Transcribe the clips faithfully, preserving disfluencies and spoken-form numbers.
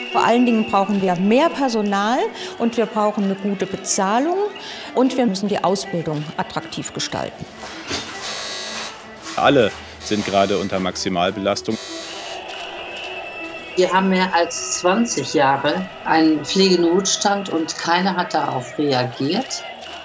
Vor allen Dingen brauchen wir mehr Personal und wir brauchen eine gute Bezahlung und wir müssen die Ausbildung attraktiv gestalten. Alle sind gerade unter Maximalbelastung. Wir haben mehr als zwanzig Jahre einen Pflegenotstand und keiner hat darauf reagiert.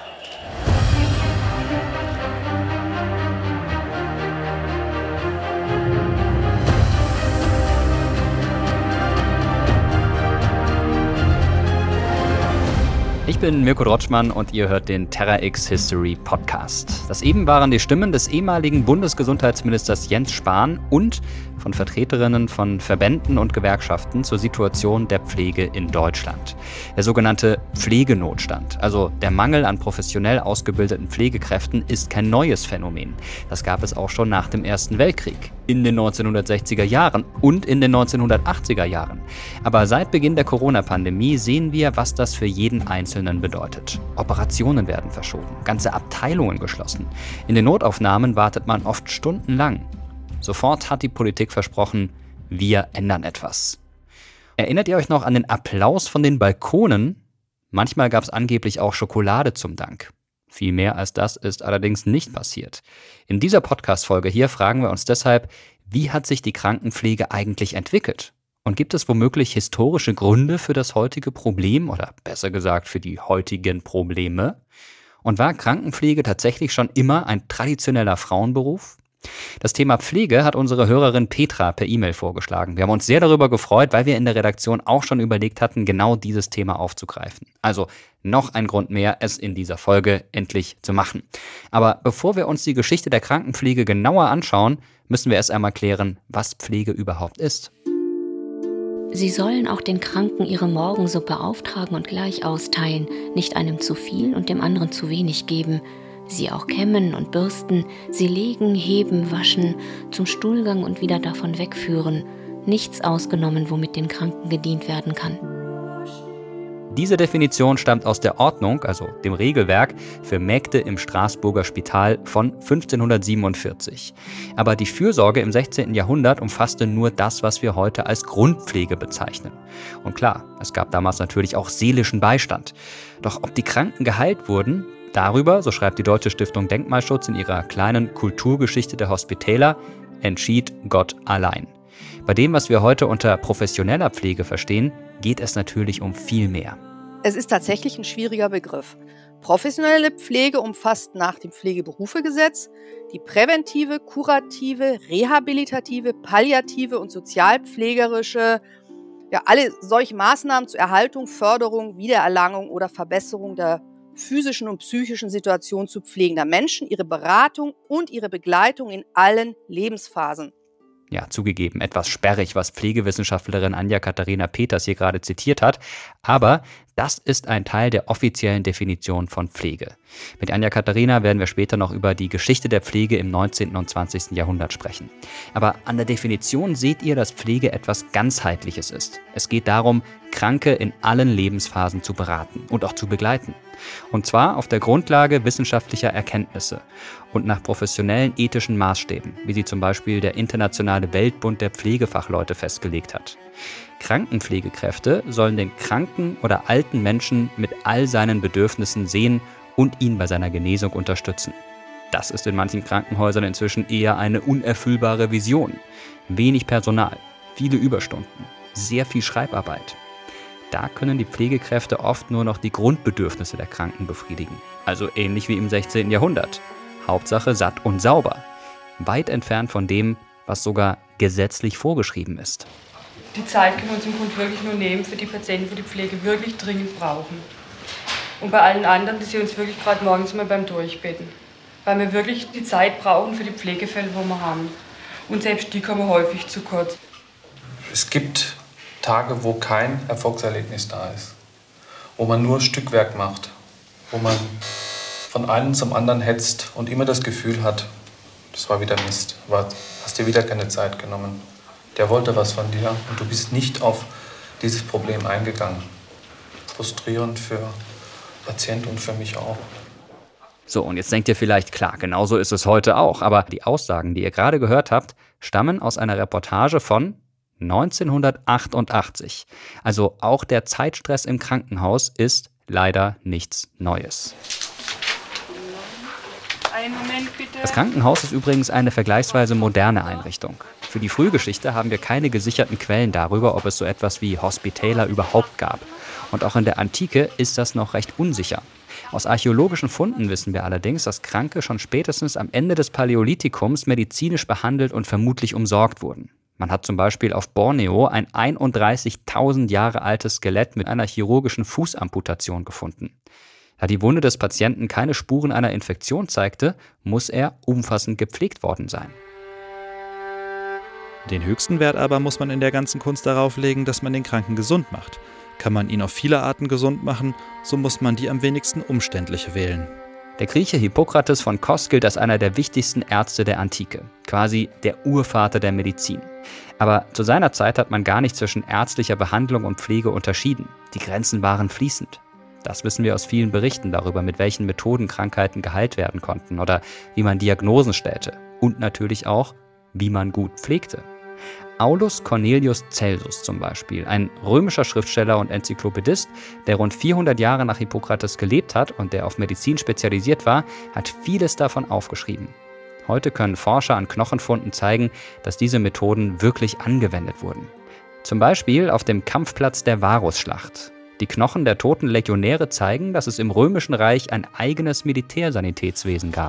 Ich bin Mirko Drotschmann und ihr hört den Terra X History Podcast. Das eben waren die Stimmen des ehemaligen Bundesgesundheitsministers Jens Spahn und von Vertreterinnen von Verbänden und Gewerkschaften zur Situation der Pflege in Deutschland. Der sogenannte Pflegenotstand, also der Mangel an professionell ausgebildeten Pflegekräften, ist kein neues Phänomen. Das gab es auch schon nach dem Ersten Weltkrieg, in den neunzehnhundertsechziger Jahren und in den neunzehnhundertachtziger Jahren. Aber seit Beginn der Corona-Pandemie sehen wir, was das für jeden Einzelnen bedeutet. Operationen werden verschoben, ganze Abteilungen geschlossen. In den Notaufnahmen wartet man oft stundenlang. Sofort hat die Politik versprochen, wir ändern etwas. Erinnert ihr euch noch an den Applaus von den Balkonen? Manchmal gab es angeblich auch Schokolade zum Dank. Viel mehr als das ist allerdings nicht passiert. In dieser Podcast-Folge hier fragen wir uns deshalb, wie hat sich die Krankenpflege eigentlich entwickelt? Und gibt es womöglich historische Gründe für das heutige Problem oder besser gesagt für die heutigen Probleme? Und war Krankenpflege tatsächlich schon immer ein traditioneller Frauenberuf? Das Thema Pflege hat unsere Hörerin Petra per E-Mail vorgeschlagen. Wir haben uns sehr darüber gefreut, weil wir in der Redaktion auch schon überlegt hatten, genau dieses Thema aufzugreifen. Also noch ein Grund mehr, es in dieser Folge endlich zu machen. Aber bevor wir uns die Geschichte der Krankenpflege genauer anschauen, müssen wir erst einmal klären, was Pflege überhaupt ist. Sie sollen auch den Kranken ihre Morgensuppe auftragen und gleich austeilen, nicht einem zu viel und dem anderen zu wenig geben. Sie auch kämmen und bürsten, sie legen, heben, waschen, zum Stuhlgang und wieder davon wegführen. Nichts ausgenommen, womit den Kranken gedient werden kann. Diese Definition stammt aus der Ordnung, also dem Regelwerk für Mägde im Straßburger Spital von fünfzehnhundertsiebenundvierzig. Aber die Fürsorge im sechzehnten Jahrhundert umfasste nur das, was wir heute als Grundpflege bezeichnen. Und klar, es gab damals natürlich auch seelischen Beistand. Doch ob die Kranken geheilt wurden, darüber, so schreibt die Deutsche Stiftung Denkmalschutz in ihrer kleinen Kulturgeschichte der Hospitäler, entschied Gott allein. Bei dem, was wir heute unter professioneller Pflege verstehen, geht es natürlich um viel mehr. Es ist tatsächlich ein schwieriger Begriff. Professionelle Pflege umfasst nach dem Pflegeberufegesetz die präventive, kurative, rehabilitative, palliative und sozialpflegerische, ja, alle solche Maßnahmen zur Erhaltung, Förderung, Wiedererlangung oder Verbesserung der physischen und psychischen Situation zu pflegender Menschen, ihre Beratung und ihre Begleitung in allen Lebensphasen. Ja, zugegeben, etwas sperrig, was Pflegewissenschaftlerin Anja-Katharina Peters hier gerade zitiert hat, aber das ist ein Teil der offiziellen Definition von Pflege. Mit Anja-Katharina werden wir später noch über die Geschichte der Pflege im neunzehnten und zwanzigsten Jahrhundert sprechen. Aber an der Definition seht ihr, dass Pflege etwas Ganzheitliches ist. Es geht darum, Kranke in allen Lebensphasen zu beraten und auch zu begleiten. Und zwar auf der Grundlage wissenschaftlicher Erkenntnisse und nach professionellen ethischen Maßstäben, wie sie zum Beispiel der Internationale Weltbund der Pflegefachleute festgelegt hat. Krankenpflegekräfte sollen den kranken oder alten Menschen mit all seinen Bedürfnissen sehen und ihn bei seiner Genesung unterstützen. Das ist in manchen Krankenhäusern inzwischen eher eine unerfüllbare Vision. Wenig Personal, viele Überstunden, sehr viel Schreibarbeit. Da können die Pflegekräfte oft nur noch die Grundbedürfnisse der Kranken befriedigen. Also ähnlich wie im sechzehnten Jahrhundert. Hauptsache satt und sauber. Weit entfernt von dem, was sogar gesetzlich vorgeschrieben ist. Die Zeit können wir uns im Grunde wirklich nur nehmen für die Patienten, die die Pflege wirklich dringend brauchen. Und bei allen anderen, die sie uns wirklich gerade morgens mal beim Durchbeten. Weil wir wirklich die Zeit brauchen für die Pflegefälle, wo wir haben. Und selbst die kommen häufig zu kurz. Es gibt Tage, wo kein Erfolgserlebnis da ist. Wo man nur Stückwerk macht. Wo man von einem zum anderen hetzt und immer das Gefühl hat, das war wieder Mist, aber hast dir wieder keine Zeit genommen. Der wollte was von dir und du bist nicht auf dieses Problem eingegangen. Frustrierend für Patient und für mich auch. So, und jetzt denkt ihr vielleicht, klar, genauso ist es heute auch. Aber die Aussagen, die ihr gerade gehört habt, stammen aus einer Reportage von neunzehnhundertachtundachtzig. Also auch der Zeitstress im Krankenhaus ist leider nichts Neues. Einen Moment bitte. Das Krankenhaus ist übrigens eine vergleichsweise moderne Einrichtung. Für die Frühgeschichte haben wir keine gesicherten Quellen darüber, ob es so etwas wie Hospitaler überhaupt gab. Und auch in der Antike ist das noch recht unsicher. Aus archäologischen Funden wissen wir allerdings, dass Kranke schon spätestens am Ende des Paläolithikums medizinisch behandelt und vermutlich umsorgt wurden. Man hat zum Beispiel auf Borneo ein einunddreißigtausend Jahre altes Skelett mit einer chirurgischen Fußamputation gefunden. Da die Wunde des Patienten keine Spuren einer Infektion zeigte, muss er umfassend gepflegt worden sein. Den höchsten Wert aber muss man in der ganzen Kunst darauf legen, dass man den Kranken gesund macht. Kann man ihn auf viele Arten gesund machen, so muss man die am wenigsten umständliche wählen. Der Grieche Hippokrates von Kos gilt als einer der wichtigsten Ärzte der Antike, quasi der Urvater der Medizin. Aber zu seiner Zeit hat man gar nicht zwischen ärztlicher Behandlung und Pflege unterschieden. Die Grenzen waren fließend. Das wissen wir aus vielen Berichten darüber, mit welchen Methoden Krankheiten geheilt werden konnten oder wie man Diagnosen stellte und natürlich auch, wie man gut pflegte. Aulus Cornelius Celsus zum Beispiel, ein römischer Schriftsteller und Enzyklopädist, der rund vierhundert Jahre nach Hippokrates gelebt hat und der auf Medizin spezialisiert war, hat vieles davon aufgeschrieben. Heute können Forscher an Knochenfunden zeigen, dass diese Methoden wirklich angewendet wurden. Zum Beispiel auf dem Kampfplatz der Varusschlacht. Die Knochen der toten Legionäre zeigen, dass es im Römischen Reich ein eigenes Militärsanitätswesen gab.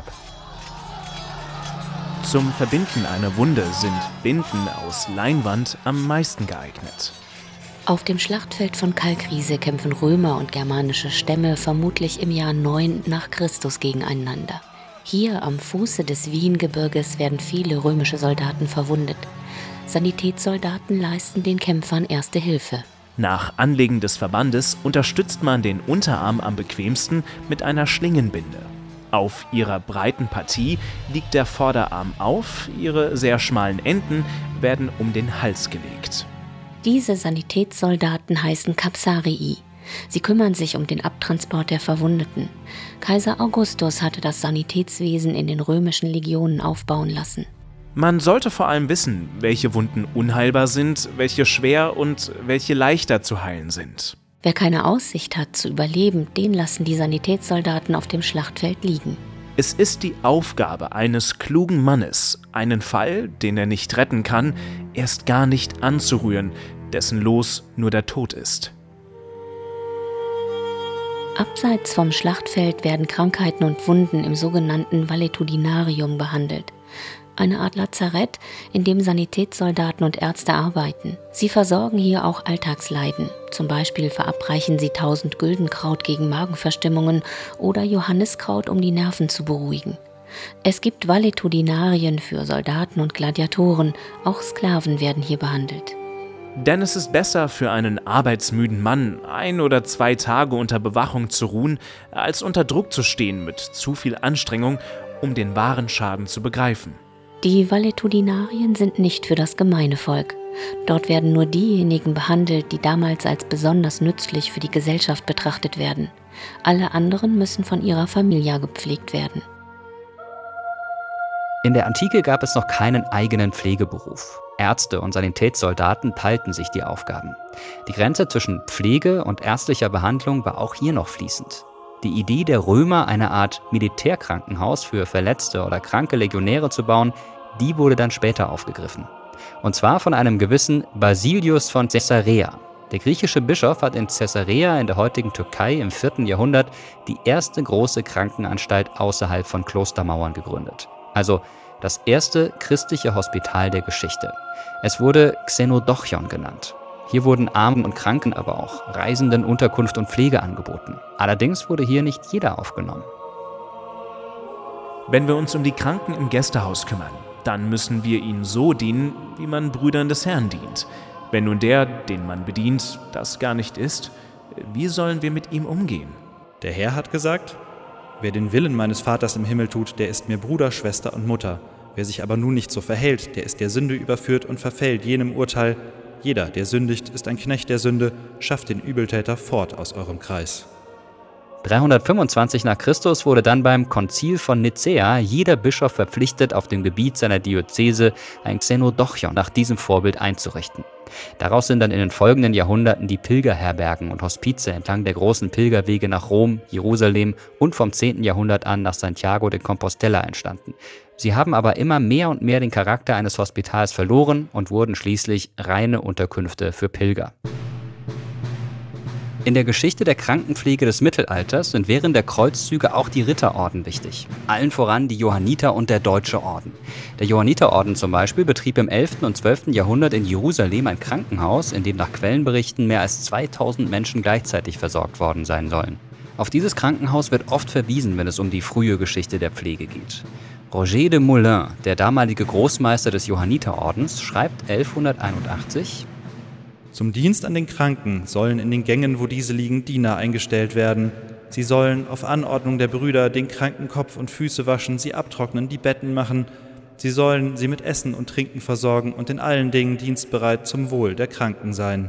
Zum Verbinden einer Wunde sind Binden aus Leinwand am meisten geeignet. Auf dem Schlachtfeld von Kalkriese kämpfen Römer und germanische Stämme vermutlich im Jahr neun nach Christus gegeneinander. Hier am Fuße des Wiengebirges werden viele römische Soldaten verwundet. Sanitätssoldaten leisten den Kämpfern erste Hilfe. Nach Anlegen des Verbandes unterstützt man den Unterarm am bequemsten mit einer Schlingenbinde. Auf ihrer breiten Partie liegt der Vorderarm auf, ihre sehr schmalen Enden werden um den Hals gelegt. Diese Sanitätssoldaten heißen Capsarii. Sie kümmern sich um den Abtransport der Verwundeten. Kaiser Augustus hatte das Sanitätswesen in den römischen Legionen aufbauen lassen. Man sollte vor allem wissen, welche Wunden unheilbar sind, welche schwer und welche leichter zu heilen sind. Wer keine Aussicht hat zu überleben, den lassen die Sanitätssoldaten auf dem Schlachtfeld liegen. Es ist die Aufgabe eines klugen Mannes, einen Fall, den er nicht retten kann, erst gar nicht anzurühren, dessen Los nur der Tod ist. Abseits vom Schlachtfeld werden Krankheiten und Wunden im sogenannten Valetudinarium behandelt. Eine Art Lazarett, in dem Sanitätssoldaten und Ärzte arbeiten. Sie versorgen hier auch Alltagsleiden. Zum Beispiel verabreichen sie tausend Güldenkraut gegen Magenverstimmungen oder Johanniskraut, um die Nerven zu beruhigen. Es gibt Valetudinarien für Soldaten und Gladiatoren. Auch Sklaven werden hier behandelt. Denn es ist besser für einen arbeitsmüden Mann, ein oder zwei Tage unter Bewachung zu ruhen, als unter Druck zu stehen mit zu viel Anstrengung, um den wahren Schaden zu begreifen. Die Valetudinarien sind nicht für das gemeine Volk. Dort werden nur diejenigen behandelt, die damals als besonders nützlich für die Gesellschaft betrachtet werden. Alle anderen müssen von ihrer Familie gepflegt werden. In der Antike gab es noch keinen eigenen Pflegeberuf. Ärzte und Sanitätssoldaten teilten sich die Aufgaben. Die Grenze zwischen Pflege und ärztlicher Behandlung war auch hier noch fließend. Die Idee der Römer, eine Art Militärkrankenhaus für verletzte oder kranke Legionäre zu bauen, die wurde dann später aufgegriffen. Und zwar von einem gewissen Basilius von Caesarea. Der griechische Bischof hat in Caesarea in der heutigen Türkei im vierten Jahrhundert die erste große Krankenanstalt außerhalb von Klostermauern gegründet. Also das erste christliche Hospital der Geschichte. Es wurde Xenodochion genannt. Hier wurden Armen und Kranken, aber auch Reisenden Unterkunft und Pflege angeboten. Allerdings wurde hier nicht jeder aufgenommen. Wenn wir uns um die Kranken im Gästehaus kümmern, dann müssen wir ihnen so dienen, wie man Brüdern des Herrn dient. Wenn nun der, den man bedient, das gar nicht ist, wie sollen wir mit ihm umgehen? Der Herr hat gesagt: Wer den Willen meines Vaters im Himmel tut, der ist mir Bruder, Schwester und Mutter. Wer sich aber nun nicht so verhält, der ist der Sünde überführt und verfällt jenem Urteil: Jeder, der sündigt, ist ein Knecht der Sünde, schafft den Übeltäter fort aus eurem Kreis. dreihundertfünfundzwanzig nach Christus wurde dann beim Konzil von Nicäa jeder Bischof verpflichtet, auf dem Gebiet seiner Diözese ein Xenodochion nach diesem Vorbild einzurichten. Daraus sind dann in den folgenden Jahrhunderten die Pilgerherbergen und Hospize entlang der großen Pilgerwege nach Rom, Jerusalem und vom zehnten Jahrhundert an nach Santiago de Compostela entstanden. Sie haben aber immer mehr und mehr den Charakter eines Hospitals verloren und wurden schließlich reine Unterkünfte für Pilger. In der Geschichte der Krankenpflege des Mittelalters sind während der Kreuzzüge auch die Ritterorden wichtig. Allen voran die Johanniter und der Deutsche Orden. Der Johanniterorden zum Beispiel betrieb im elften und zwölften Jahrhundert in Jerusalem ein Krankenhaus, in dem nach Quellenberichten mehr als zweitausend Menschen gleichzeitig versorgt worden sein sollen. Auf dieses Krankenhaus wird oft verwiesen, wenn es um die frühe Geschichte der Pflege geht. Roger de Moulin, der damalige Großmeister des Johanniterordens, schreibt elfhunderteinundachtzig: Zum Dienst an den Kranken sollen in den Gängen, wo diese liegen, Diener eingestellt werden. Sie sollen auf Anordnung der Brüder den Kranken Kopf und Füße waschen, sie abtrocknen, die Betten machen. Sie sollen sie mit Essen und Trinken versorgen und in allen Dingen dienstbereit zum Wohl der Kranken sein.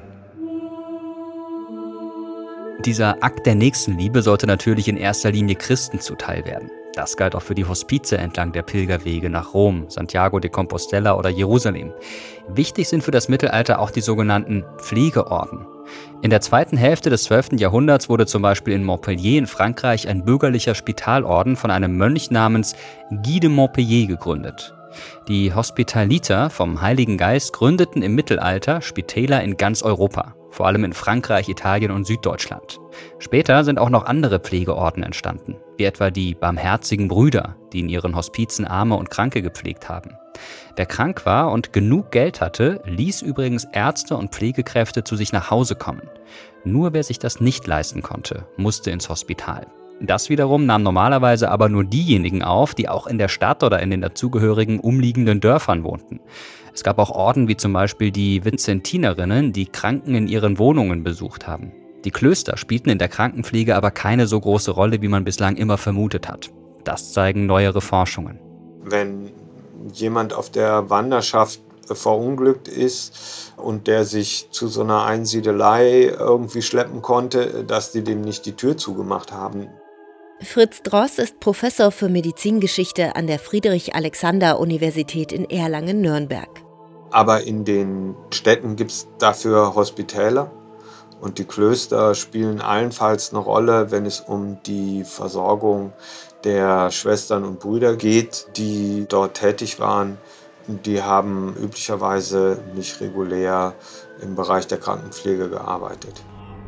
Dieser Akt der Nächstenliebe sollte natürlich in erster Linie Christen zuteil werden. Das galt auch für die Hospize entlang der Pilgerwege nach Rom, Santiago de Compostela oder Jerusalem. Wichtig sind für das Mittelalter auch die sogenannten Pflegeorden. In der zweiten Hälfte des zwölften Jahrhunderts wurde zum Beispiel in Montpellier in Frankreich ein bürgerlicher Spitalorden von einem Mönch namens Guy de Montpellier gegründet. Die Hospitaliter vom Heiligen Geist gründeten im Mittelalter Spitäler in ganz Europa, vor allem in Frankreich, Italien und Süddeutschland. Später sind auch noch andere Pflegeorden entstanden, wie etwa die Barmherzigen Brüder, die in ihren Hospizen Arme und Kranke gepflegt haben. Wer krank war und genug Geld hatte, ließ übrigens Ärzte und Pflegekräfte zu sich nach Hause kommen. Nur wer sich das nicht leisten konnte, musste ins Hospital. Das wiederum nahm normalerweise aber nur diejenigen auf, die auch in der Stadt oder in den dazugehörigen umliegenden Dörfern wohnten. Es gab auch Orden wie zum Beispiel die Vinzentinerinnen, die Kranken in ihren Wohnungen besucht haben. Die Klöster spielten in der Krankenpflege aber keine so große Rolle, wie man bislang immer vermutet hat. Das zeigen neuere Forschungen. Wenn jemand auf der Wanderschaft verunglückt ist und der sich zu so einer Einsiedelei irgendwie schleppen konnte, dass die dem nicht die Tür zugemacht haben. Fritz Dross ist Professor für Medizingeschichte an der Friedrich-Alexander-Universität in Erlangen-Nürnberg. Aber in den Städten gibt es dafür Hospitäler und die Klöster spielen allenfalls eine Rolle, wenn es um die Versorgung der Schwestern und Brüder geht, die dort tätig waren. Die haben üblicherweise nicht regulär im Bereich der Krankenpflege gearbeitet.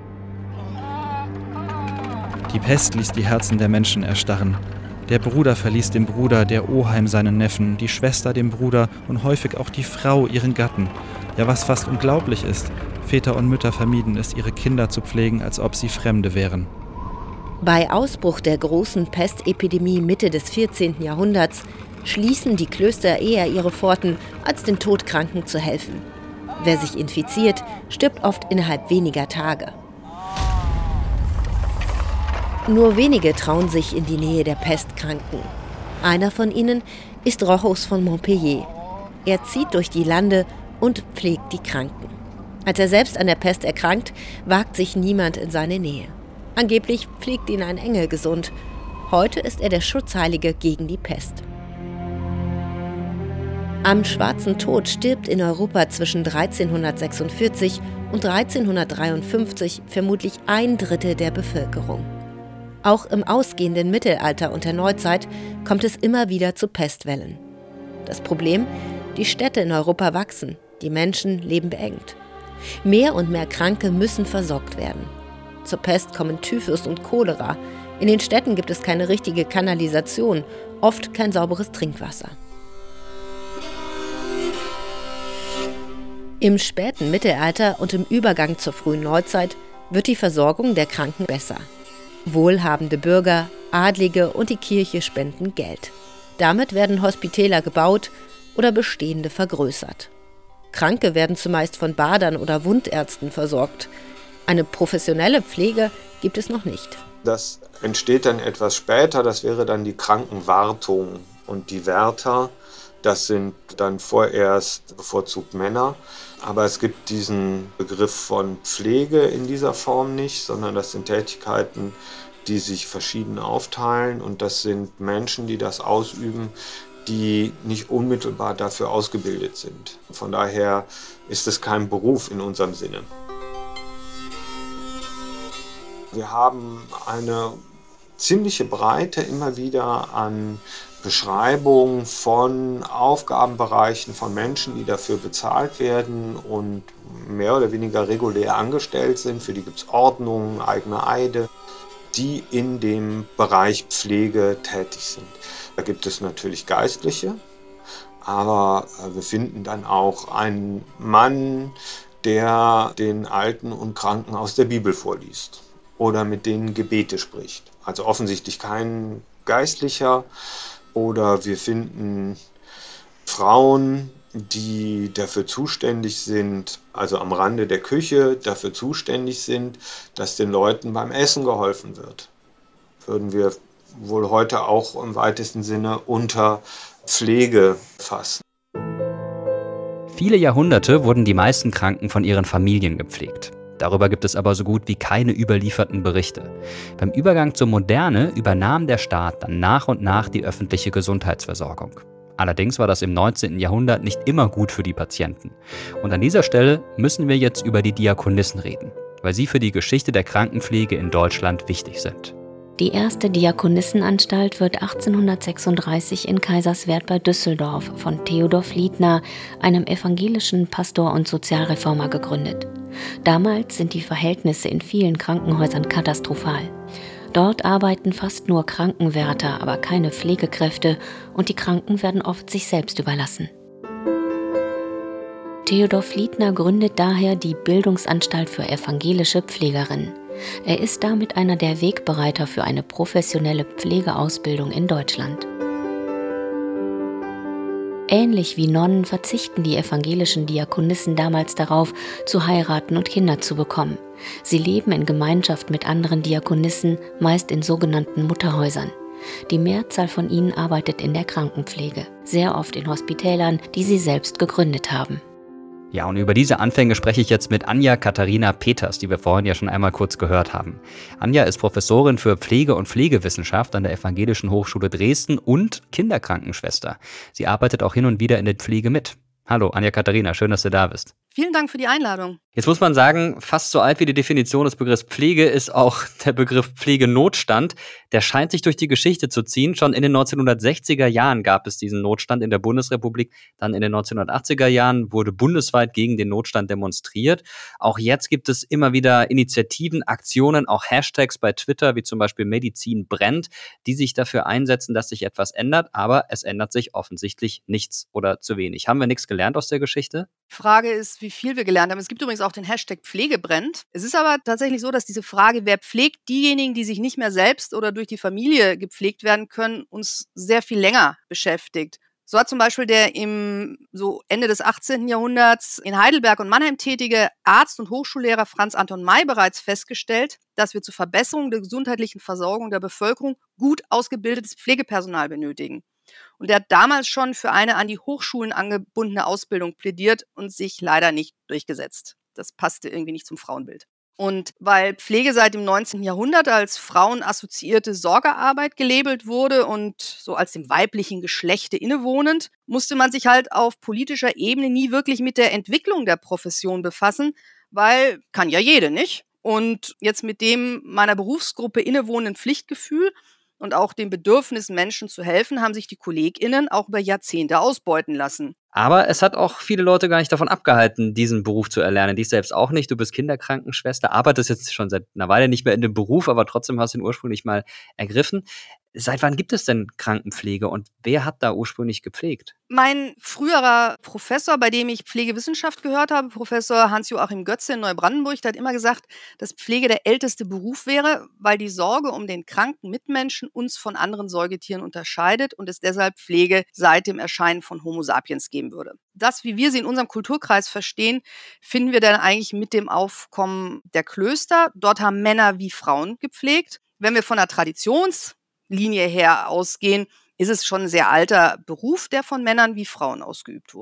Die Pest ließ die Herzen der Menschen erstarren. Der Bruder verließ den Bruder, der Oheim seinen Neffen, die Schwester den Bruder und häufig auch die Frau ihren Gatten. Ja, was fast unglaublich ist, Väter und Mütter vermieden es, ihre Kinder zu pflegen, als ob sie Fremde wären. Bei Ausbruch der großen Pestepidemie Mitte des vierzehnten Jahrhunderts schließen die Klöster eher ihre Pforten, als den Todkranken zu helfen. Wer sich infiziert, stirbt oft innerhalb weniger Tage. Nur wenige trauen sich in die Nähe der Pestkranken. Einer von ihnen ist Rochus von Montpellier. Er zieht durch die Lande und pflegt die Kranken. Als er selbst an der Pest erkrankt, wagt sich niemand in seine Nähe. Angeblich pflegt ihn ein Engel gesund. Heute ist er der Schutzheilige gegen die Pest. Am Schwarzen Tod stirbt in Europa zwischen dreizehnhundertsechsundvierzig und dreizehnhundertdreiundfünfzig vermutlich ein Drittel der Bevölkerung. Auch im ausgehenden Mittelalter und der Neuzeit kommt es immer wieder zu Pestwellen. Das Problem? Die Städte in Europa wachsen, die Menschen leben beengt. Mehr und mehr Kranke müssen versorgt werden. Zur Pest kommen Typhus und Cholera. In den Städten gibt es keine richtige Kanalisation, oft kein sauberes Trinkwasser. Im späten Mittelalter und im Übergang zur frühen Neuzeit wird die Versorgung der Kranken besser. Wohlhabende Bürger, Adlige und die Kirche spenden Geld. Damit werden Hospitäler gebaut oder bestehende vergrößert. Kranke werden zumeist von Badern oder Wundärzten versorgt. Eine professionelle Pflege gibt es noch nicht. Das entsteht dann etwas später, das wäre dann die Krankenwartung. Und die Wärter, das sind dann vorerst bevorzugt Männer. Aber es gibt diesen Begriff von Pflege in dieser Form nicht, sondern das sind Tätigkeiten, die sich verschieden aufteilen. Und das sind Menschen, die das ausüben, die nicht unmittelbar dafür ausgebildet sind. Von daher ist es kein Beruf in unserem Sinne. Wir haben eine ziemliche Breite immer wieder an Beschreibungen von Aufgabenbereichen von Menschen, die dafür bezahlt werden und mehr oder weniger regulär angestellt sind. Für die gibt es Ordnungen, eigene Eide, die in dem Bereich Pflege tätig sind. Da gibt es natürlich Geistliche, aber wir finden dann auch einen Mann, der den Alten und Kranken aus der Bibel vorliest oder mit denen Gebete spricht. Also offensichtlich kein Geistlicher. Oder wir finden Frauen, die dafür zuständig sind, also am Rande der Küche dafür zuständig sind, dass den Leuten beim Essen geholfen wird. Würden wir wohl heute auch im weitesten Sinne unter Pflege fassen. Viele Jahrhunderte wurden die meisten Kranken von ihren Familien gepflegt. Darüber gibt es aber so gut wie keine überlieferten Berichte. Beim Übergang zur Moderne übernahm der Staat dann nach und nach die öffentliche Gesundheitsversorgung. Allerdings war das im neunzehnten Jahrhundert nicht immer gut für die Patienten. Und an dieser Stelle müssen wir jetzt über die Diakonissen reden, weil sie für die Geschichte der Krankenpflege in Deutschland wichtig sind. Die erste Diakonissenanstalt wird achtzehnhundertsechsunddreißig in Kaiserswerth bei Düsseldorf von Theodor Fliedner, einem evangelischen Pastor und Sozialreformer, gegründet. Damals sind die Verhältnisse in vielen Krankenhäusern katastrophal. Dort arbeiten fast nur Krankenwärter, aber keine Pflegekräfte, und die Kranken werden oft sich selbst überlassen. Theodor Fliedner gründet daher die Bildungsanstalt für evangelische Pflegerinnen. Er ist damit einer der Wegbereiter für eine professionelle Pflegeausbildung in Deutschland. Ähnlich wie Nonnen verzichten die evangelischen Diakonissen damals darauf, zu heiraten und Kinder zu bekommen. Sie leben in Gemeinschaft mit anderen Diakonissen, meist in sogenannten Mutterhäusern. Die Mehrzahl von ihnen arbeitet in der Krankenpflege, sehr oft in Hospitälern, die sie selbst gegründet haben. Ja, und über diese Anfänge spreche ich jetzt mit Anja Katharina Peters, die wir vorhin ja schon einmal kurz gehört haben. Anja ist Professorin für Pflege- und Pflegewissenschaft an der Evangelischen Hochschule Dresden und Kinderkrankenschwester. Sie arbeitet auch hin und wieder in der Pflege mit. Hallo, Anja Katharina, schön, dass du da bist. Vielen Dank für die Einladung. Jetzt muss man sagen, fast so alt wie die Definition des Begriffs Pflege ist auch der Begriff Pflegenotstand. Der scheint sich durch die Geschichte zu ziehen. Schon in den neunzehnhundertsechziger Jahren gab es diesen Notstand in der Bundesrepublik. Dann in den neunzehnhundertachtziger Jahren wurde bundesweit gegen den Notstand demonstriert. Auch jetzt gibt es immer wieder Initiativen, Aktionen, auch Hashtags bei Twitter, wie zum Beispiel Medizin brennt, die sich dafür einsetzen, dass sich etwas ändert. Aber es ändert sich offensichtlich nichts oder zu wenig. Haben wir nichts gelernt aus der Geschichte? Die Frage ist, wie viel wir gelernt haben. Es gibt übrigens auch den Hashtag Pflege brennt. Es ist aber tatsächlich so, dass diese Frage, wer pflegt diejenigen, die sich nicht mehr selbst oder durch die Familie gepflegt werden können, uns sehr viel länger beschäftigt. So hat zum Beispiel der im so Ende des achtzehnten Jahrhunderts in Heidelberg und Mannheim tätige Arzt und Hochschullehrer Franz Anton May bereits festgestellt, dass wir zur Verbesserung der gesundheitlichen Versorgung der Bevölkerung gut ausgebildetes Pflegepersonal benötigen. Und er hat damals schon für eine an die Hochschulen angebundene Ausbildung plädiert und sich leider nicht durchgesetzt. Das passte irgendwie nicht zum Frauenbild. Und weil Pflege seit dem neunzehnten Jahrhundert als frauenassoziierte Sorgearbeit gelabelt wurde und so als dem weiblichen Geschlechte innewohnend, musste man sich halt auf politischer Ebene nie wirklich mit der Entwicklung der Profession befassen, weil kann ja jede, nicht? Und jetzt mit dem meiner Berufsgruppe innewohnenden Pflichtgefühl und auch dem Bedürfnis, Menschen zu helfen, haben sich die KollegInnen auch über Jahrzehnte ausbeuten lassen. Aber es hat auch viele Leute gar nicht davon abgehalten, diesen Beruf zu erlernen. Dich selbst auch nicht. Du bist Kinderkrankenschwester, arbeitest jetzt schon seit einer Weile nicht mehr in dem Beruf, aber trotzdem hast du ihn ursprünglich mal ergriffen. Seit wann gibt es denn Krankenpflege und wer hat da ursprünglich gepflegt? Mein früherer Professor, bei dem ich Pflegewissenschaft gehört habe, Professor Hans-Joachim Götze in Neubrandenburg, der hat immer gesagt, dass Pflege der älteste Beruf wäre, weil die Sorge um den kranken Mitmenschen uns von anderen Säugetieren unterscheidet und es deshalb Pflege seit dem Erscheinen von Homo sapiens geben würde. Das, wie wir sie in unserem Kulturkreis verstehen, finden wir dann eigentlich mit dem Aufkommen der Klöster. Dort haben Männer wie Frauen gepflegt. Wenn wir von der Traditionslinie her ausgehen, ist es schon ein sehr alter Beruf, der von Männern wie Frauen ausgeübt wurde.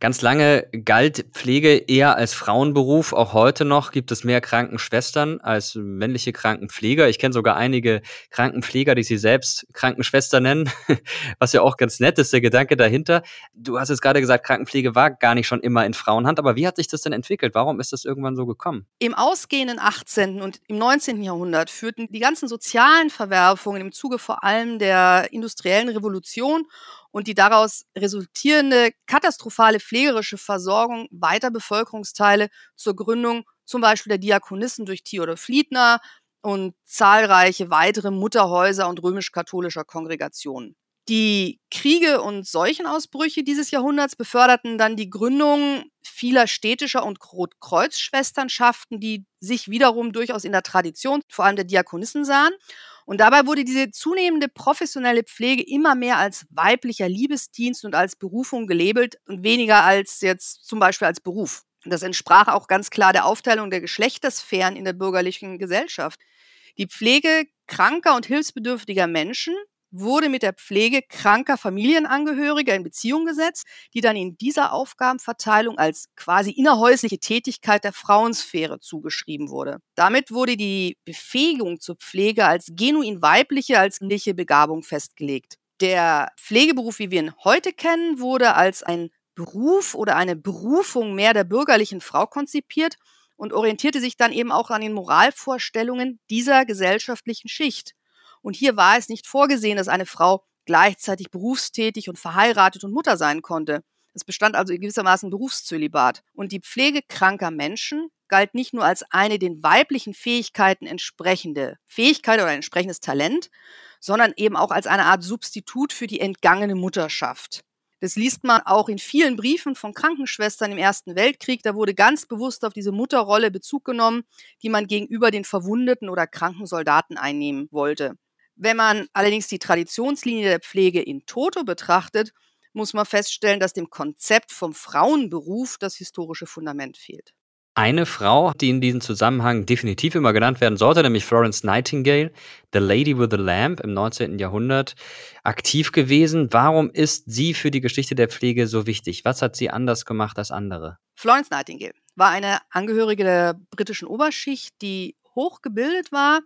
Ganz lange galt Pflege eher als Frauenberuf. Auch heute noch gibt es mehr Krankenschwestern als männliche Krankenpfleger. Ich kenne sogar einige Krankenpfleger, die sie selbst Krankenschwester nennen, was ja auch ganz nett ist, der Gedanke dahinter. Du hast jetzt gerade gesagt, Krankenpflege war gar nicht schon immer in Frauenhand. Aber wie hat sich das denn entwickelt? Warum ist das irgendwann so gekommen? Im ausgehenden achtzehnten und im neunzehnten Jahrhundert führten die ganzen sozialen Verwerfungen im Zuge vor allem der industriellen Revolution und die daraus resultierende katastrophale pflegerische Versorgung weiter Bevölkerungsteile zur Gründung zum Beispiel der Diakonissen durch Theodor Fliedner und zahlreiche weitere Mutterhäuser und römisch-katholischer Kongregationen. Die Kriege und Seuchenausbrüche dieses Jahrhunderts beförderten dann die Gründung vieler städtischer und Rotkreuzschwesternschaften, die sich wiederum durchaus in der Tradition, vor allem der Diakonissen, sahen. Und dabei wurde diese zunehmende professionelle Pflege immer mehr als weiblicher Liebesdienst und als Berufung gelabelt und weniger als jetzt zum Beispiel als Beruf. Das entsprach auch ganz klar der Aufteilung der Geschlechtersphären in der bürgerlichen Gesellschaft. Die Pflege kranker und hilfsbedürftiger Menschen wurde mit der Pflege kranker Familienangehöriger in Beziehung gesetzt, die dann in dieser Aufgabenverteilung als quasi innerhäusliche Tätigkeit der Frauensphäre zugeschrieben wurde. Damit wurde die Befähigung zur Pflege als genuin weibliche, als männliche Begabung festgelegt. Der Pflegeberuf, wie wir ihn heute kennen, wurde als ein Beruf oder eine Berufung mehr der bürgerlichen Frau konzipiert und orientierte sich dann eben auch an den Moralvorstellungen dieser gesellschaftlichen Schicht. Und hier war es nicht vorgesehen, dass eine Frau gleichzeitig berufstätig und verheiratet und Mutter sein konnte. Es bestand also gewissermaßen Berufszölibat. Und die Pflege kranker Menschen galt nicht nur als eine den weiblichen Fähigkeiten entsprechende Fähigkeit oder ein entsprechendes Talent, sondern eben auch als eine Art Substitut für die entgangene Mutterschaft. Das liest man auch in vielen Briefen von Krankenschwestern im Ersten Weltkrieg. Da wurde ganz bewusst auf diese Mutterrolle Bezug genommen, die man gegenüber den verwundeten oder kranken Soldaten einnehmen wollte. Wenn man allerdings die Traditionslinie der Pflege in toto betrachtet, muss man feststellen, dass dem Konzept vom Frauenberuf das historische Fundament fehlt. Eine Frau, die in diesem Zusammenhang definitiv immer genannt werden sollte, nämlich Florence Nightingale, The Lady with the Lamp im neunzehnten Jahrhundert, aktiv gewesen. Warum ist sie für die Geschichte der Pflege so wichtig? Was hat sie anders gemacht als andere? Florence Nightingale war eine Angehörige der britischen Oberschicht, die hochgebildet war.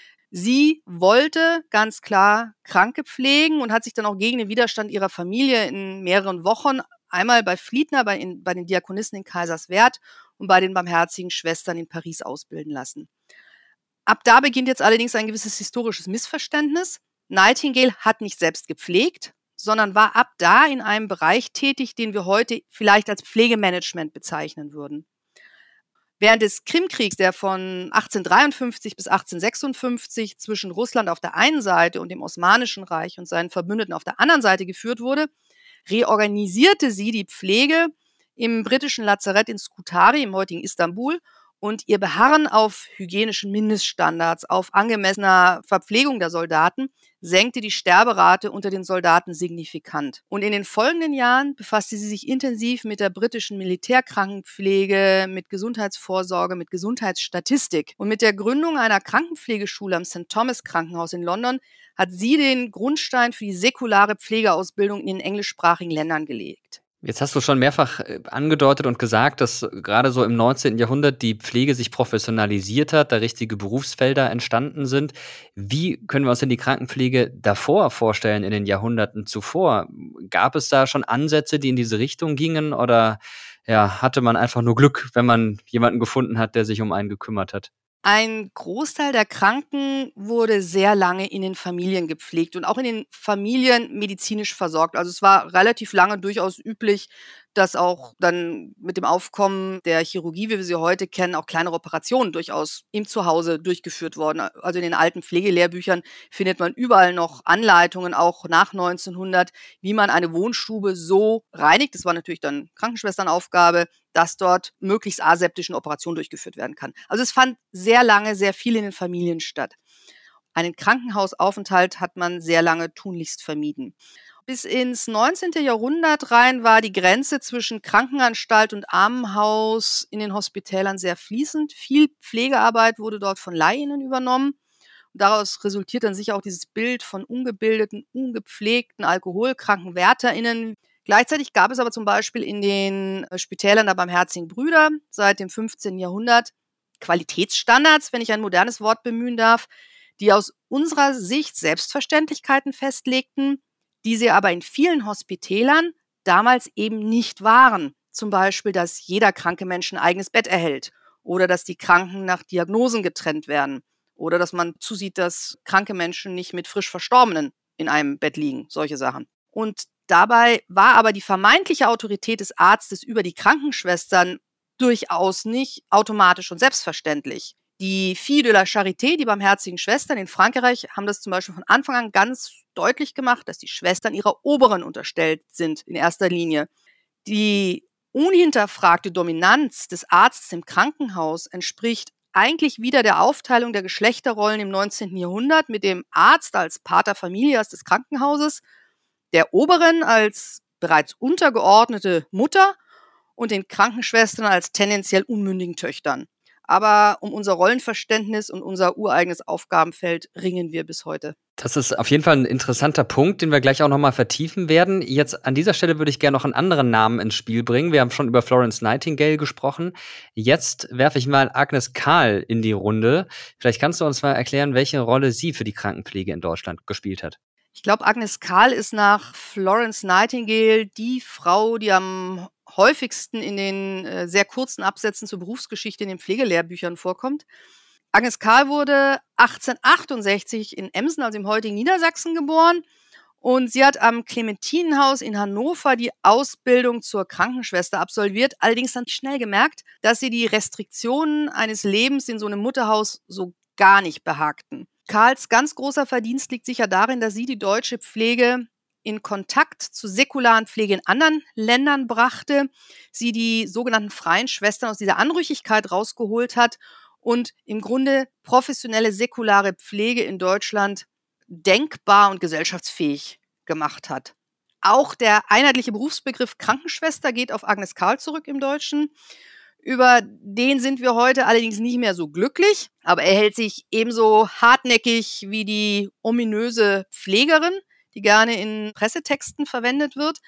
Sie wollte ganz klar Kranke pflegen und hat sich dann auch gegen den Widerstand ihrer Familie in mehreren Wochen einmal bei Fliedner, bei, in, bei den Diakonissen in Kaiserswerth und bei den Barmherzigen Schwestern in Paris ausbilden lassen. Ab da beginnt jetzt allerdings ein gewisses historisches Missverständnis. Nightingale hat nicht selbst gepflegt, sondern war ab da in einem Bereich tätig, den wir heute vielleicht als Pflegemanagement bezeichnen würden. Während des Krimkriegs, der von achtzehnhundertdreiundfünfzig bis achtzehnhundertsechsundfünfzig zwischen Russland auf der einen Seite und dem Osmanischen Reich und seinen Verbündeten auf der anderen Seite geführt wurde, reorganisierte sie die Pflege im britischen Lazarett in Scutari im heutigen Istanbul und ihr Beharren auf hygienischen Mindeststandards, auf angemessener Verpflegung der Soldaten, senkte die Sterberate unter den Soldaten signifikant. Und in den folgenden Jahren befasste sie sich intensiv mit der britischen Militärkrankenpflege, mit Gesundheitsvorsorge, mit Gesundheitsstatistik. Und mit der Gründung einer Krankenpflegeschule am Sankt Thomas Krankenhaus in London hat sie den Grundstein für die säkulare Pflegeausbildung in den englischsprachigen Ländern gelegt. Jetzt hast du schon mehrfach angedeutet und gesagt, dass gerade so im neunzehnten Jahrhundert die Pflege sich professionalisiert hat, da richtige Berufsfelder entstanden sind. Wie können wir uns denn die Krankenpflege davor vorstellen, in den Jahrhunderten zuvor? Gab es da schon Ansätze, die in diese Richtung gingen, oder ja, hatte man einfach nur Glück, wenn man jemanden gefunden hat, der sich um einen gekümmert hat? Ein Großteil der Kranken wurde sehr lange in den Familien gepflegt und auch in den Familien medizinisch versorgt. Also es war relativ lange durchaus üblich, dass auch dann mit dem Aufkommen der Chirurgie, wie wir sie heute kennen, auch kleinere Operationen durchaus im Zuhause durchgeführt wurden. Also in den alten Pflegelehrbüchern findet man überall noch Anleitungen, auch nach neunzehnhundert, wie man eine Wohnstube so reinigt. Das war natürlich dann Krankenschwesternaufgabe, dass dort möglichst aseptischen Operationen durchgeführt werden kann. Also es fand sehr lange sehr viel in den Familien statt. Einen Krankenhausaufenthalt hat man sehr lange tunlichst vermieden. Bis ins neunzehnten Jahrhundert rein war die Grenze zwischen Krankenanstalt und Armenhaus in den Hospitälern sehr fließend. Viel Pflegearbeit wurde dort von Laienen übernommen. Und daraus resultiert dann sicher auch dieses Bild von ungebildeten, ungepflegten, alkoholkranken WärterInnen. Gleichzeitig gab es aber zum Beispiel in den Spitälern der Barmherzigen Brüder seit dem fünfzehnten Jahrhundert Qualitätsstandards, wenn ich ein modernes Wort bemühen darf, die aus unserer Sicht Selbstverständlichkeiten festlegten, die sie aber in vielen Hospitälern damals eben nicht waren. Zum Beispiel, dass jeder kranke Mensch ein eigenes Bett erhält oder dass die Kranken nach Diagnosen getrennt werden oder dass man zusieht, dass kranke Menschen nicht mit frisch Verstorbenen in einem Bett liegen, solche Sachen. Und dabei war aber die vermeintliche Autorität des Arztes über die Krankenschwestern durchaus nicht automatisch und selbstverständlich. Die Filles de la Charité, die barmherzigen Schwestern in Frankreich, haben das zum Beispiel von Anfang an ganz deutlich gemacht, dass die Schwestern ihrer Oberen unterstellt sind in erster Linie. Die unhinterfragte Dominanz des Arztes im Krankenhaus entspricht eigentlich wieder der Aufteilung der Geschlechterrollen im neunzehnten Jahrhundert mit dem Arzt als Pater Familias des Krankenhauses, der Oberen als bereits untergeordnete Mutter und den Krankenschwestern als tendenziell unmündigen Töchtern. Aber um unser Rollenverständnis und unser ureigenes Aufgabenfeld ringen wir bis heute. Das ist auf jeden Fall ein interessanter Punkt, den wir gleich auch nochmal vertiefen werden. Jetzt an dieser Stelle würde ich gerne noch einen anderen Namen ins Spiel bringen. Wir haben schon über Florence Nightingale gesprochen. Jetzt werfe ich mal Agnes Karl in die Runde. Vielleicht kannst du uns mal erklären, welche Rolle sie für die Krankenpflege in Deutschland gespielt hat. Ich glaube, Agnes Karl ist nach Florence Nightingale die Frau, die am häufigsten in den äh, sehr kurzen Absätzen zur Berufsgeschichte in den Pflegelehrbüchern vorkommt. Agnes Karl wurde achtzehnhundertachtundsechzig in Emsen, also im heutigen Niedersachsen, geboren. Und sie hat am Clementinenhaus in Hannover die Ausbildung zur Krankenschwester absolviert, allerdings dann schnell gemerkt, dass sie die Restriktionen eines Lebens in so einem Mutterhaus so gar nicht behagten. Karls ganz großer Verdienst liegt sicher darin, dass sie die deutsche Pflege in Kontakt zu säkularen Pflege in anderen Ländern brachte, sie die sogenannten freien Schwestern aus dieser Anrüchigkeit rausgeholt hat und im Grunde professionelle säkulare Pflege in Deutschland denkbar und gesellschaftsfähig gemacht hat. Auch der einheitliche Berufsbegriff Krankenschwester geht auf Agnes Karl zurück im Deutschen. Über den sind wir heute allerdings nicht mehr so glücklich, aber er hält sich ebenso hartnäckig wie die ominöse Pflegerin, die gerne in Pressetexten verwendet wird.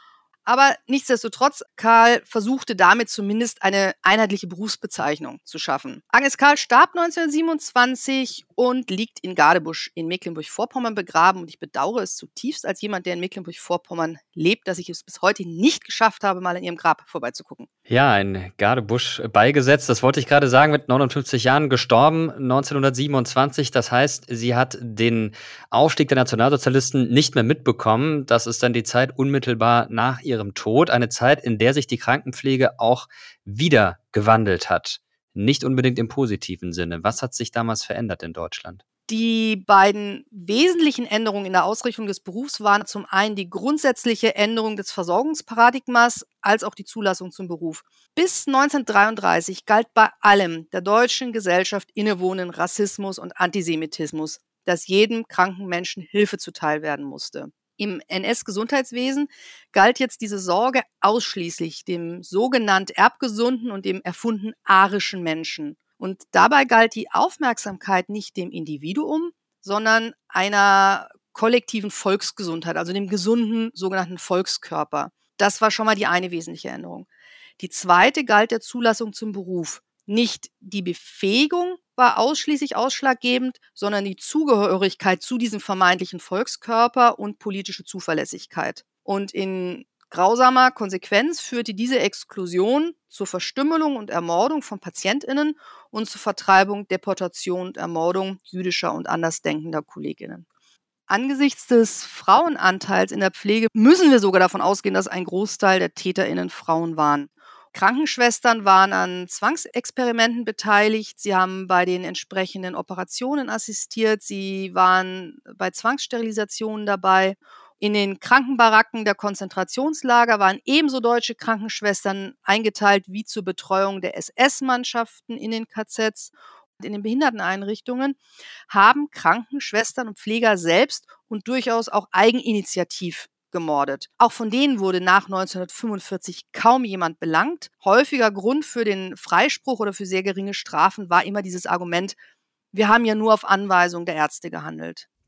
Aber nichtsdestotrotz, Karl versuchte damit zumindest eine einheitliche Berufsbezeichnung zu schaffen. Agnes Karl starb neunzehnhundertsiebenundzwanzig und liegt in Gadebusch in Mecklenburg-Vorpommern begraben. Und ich bedauere es zutiefst als jemand, der in Mecklenburg-Vorpommern lebt, dass ich es bis heute nicht geschafft habe, mal an ihrem Grab vorbeizugucken. Ja, in Gadebusch beigesetzt, das wollte ich gerade sagen, mit neunundfünfzig Jahren gestorben, neunzehnhundertsiebenundzwanzig. Das heißt, sie hat den Aufstieg der Nationalsozialisten nicht mehr mitbekommen. Das ist dann die Zeit unmittelbar nach ihrem Tod, eine Zeit, in der sich die Krankenpflege auch wieder gewandelt hat. Nicht unbedingt im positiven Sinne. Was hat sich damals verändert in Deutschland? Die beiden wesentlichen Änderungen in der Ausrichtung des Berufs waren zum einen die grundsätzliche Änderung des Versorgungsparadigmas als auch die Zulassung zum Beruf. Bis neunzehnhundertdreiunddreißig galt bei allem der deutschen Gesellschaft innewohnenden Rassismus und Antisemitismus, dass jedem kranken Menschen Hilfe zuteil werden musste. Im N S-Gesundheitswesen galt jetzt diese Sorge ausschließlich dem sogenannt erbgesunden und dem erfunden arischen Menschen. Und dabei galt die Aufmerksamkeit nicht dem Individuum, sondern einer kollektiven Volksgesundheit, also dem gesunden sogenannten Volkskörper. Das war schon mal die eine wesentliche Änderung. Die zweite galt der Zulassung zum Beruf. Nicht die Befähigung war ausschließlich ausschlaggebend, sondern die Zugehörigkeit zu diesem vermeintlichen Volkskörper und politische Zuverlässigkeit. Und in grausamer Konsequenz führte diese Exklusion zur Verstümmelung und Ermordung von PatientInnen und zur Vertreibung, Deportation und Ermordung jüdischer und andersdenkender KollegInnen. Angesichts des Frauenanteils in der Pflege müssen wir sogar davon ausgehen, dass ein Großteil der TäterInnen Frauen waren. Krankenschwestern waren an Zwangsexperimenten beteiligt, sie haben bei den entsprechenden Operationen assistiert, sie waren bei Zwangssterilisationen dabei. In den Krankenbaracken der Konzentrationslager waren ebenso deutsche Krankenschwestern eingeteilt wie zur Betreuung der S S-Mannschaften in den K Zs. In den Behinderteneinrichtungen haben Krankenschwestern und Pfleger selbst und durchaus auch eigeninitiativ gemordet. Auch von denen wurde nach neunzehnhundertfünfundvierzig kaum jemand belangt. Häufiger Grund für den Freispruch oder für sehr geringe Strafen war immer dieses Argument, wir haben ja nur auf Anweisung der Ärzte gehandelt.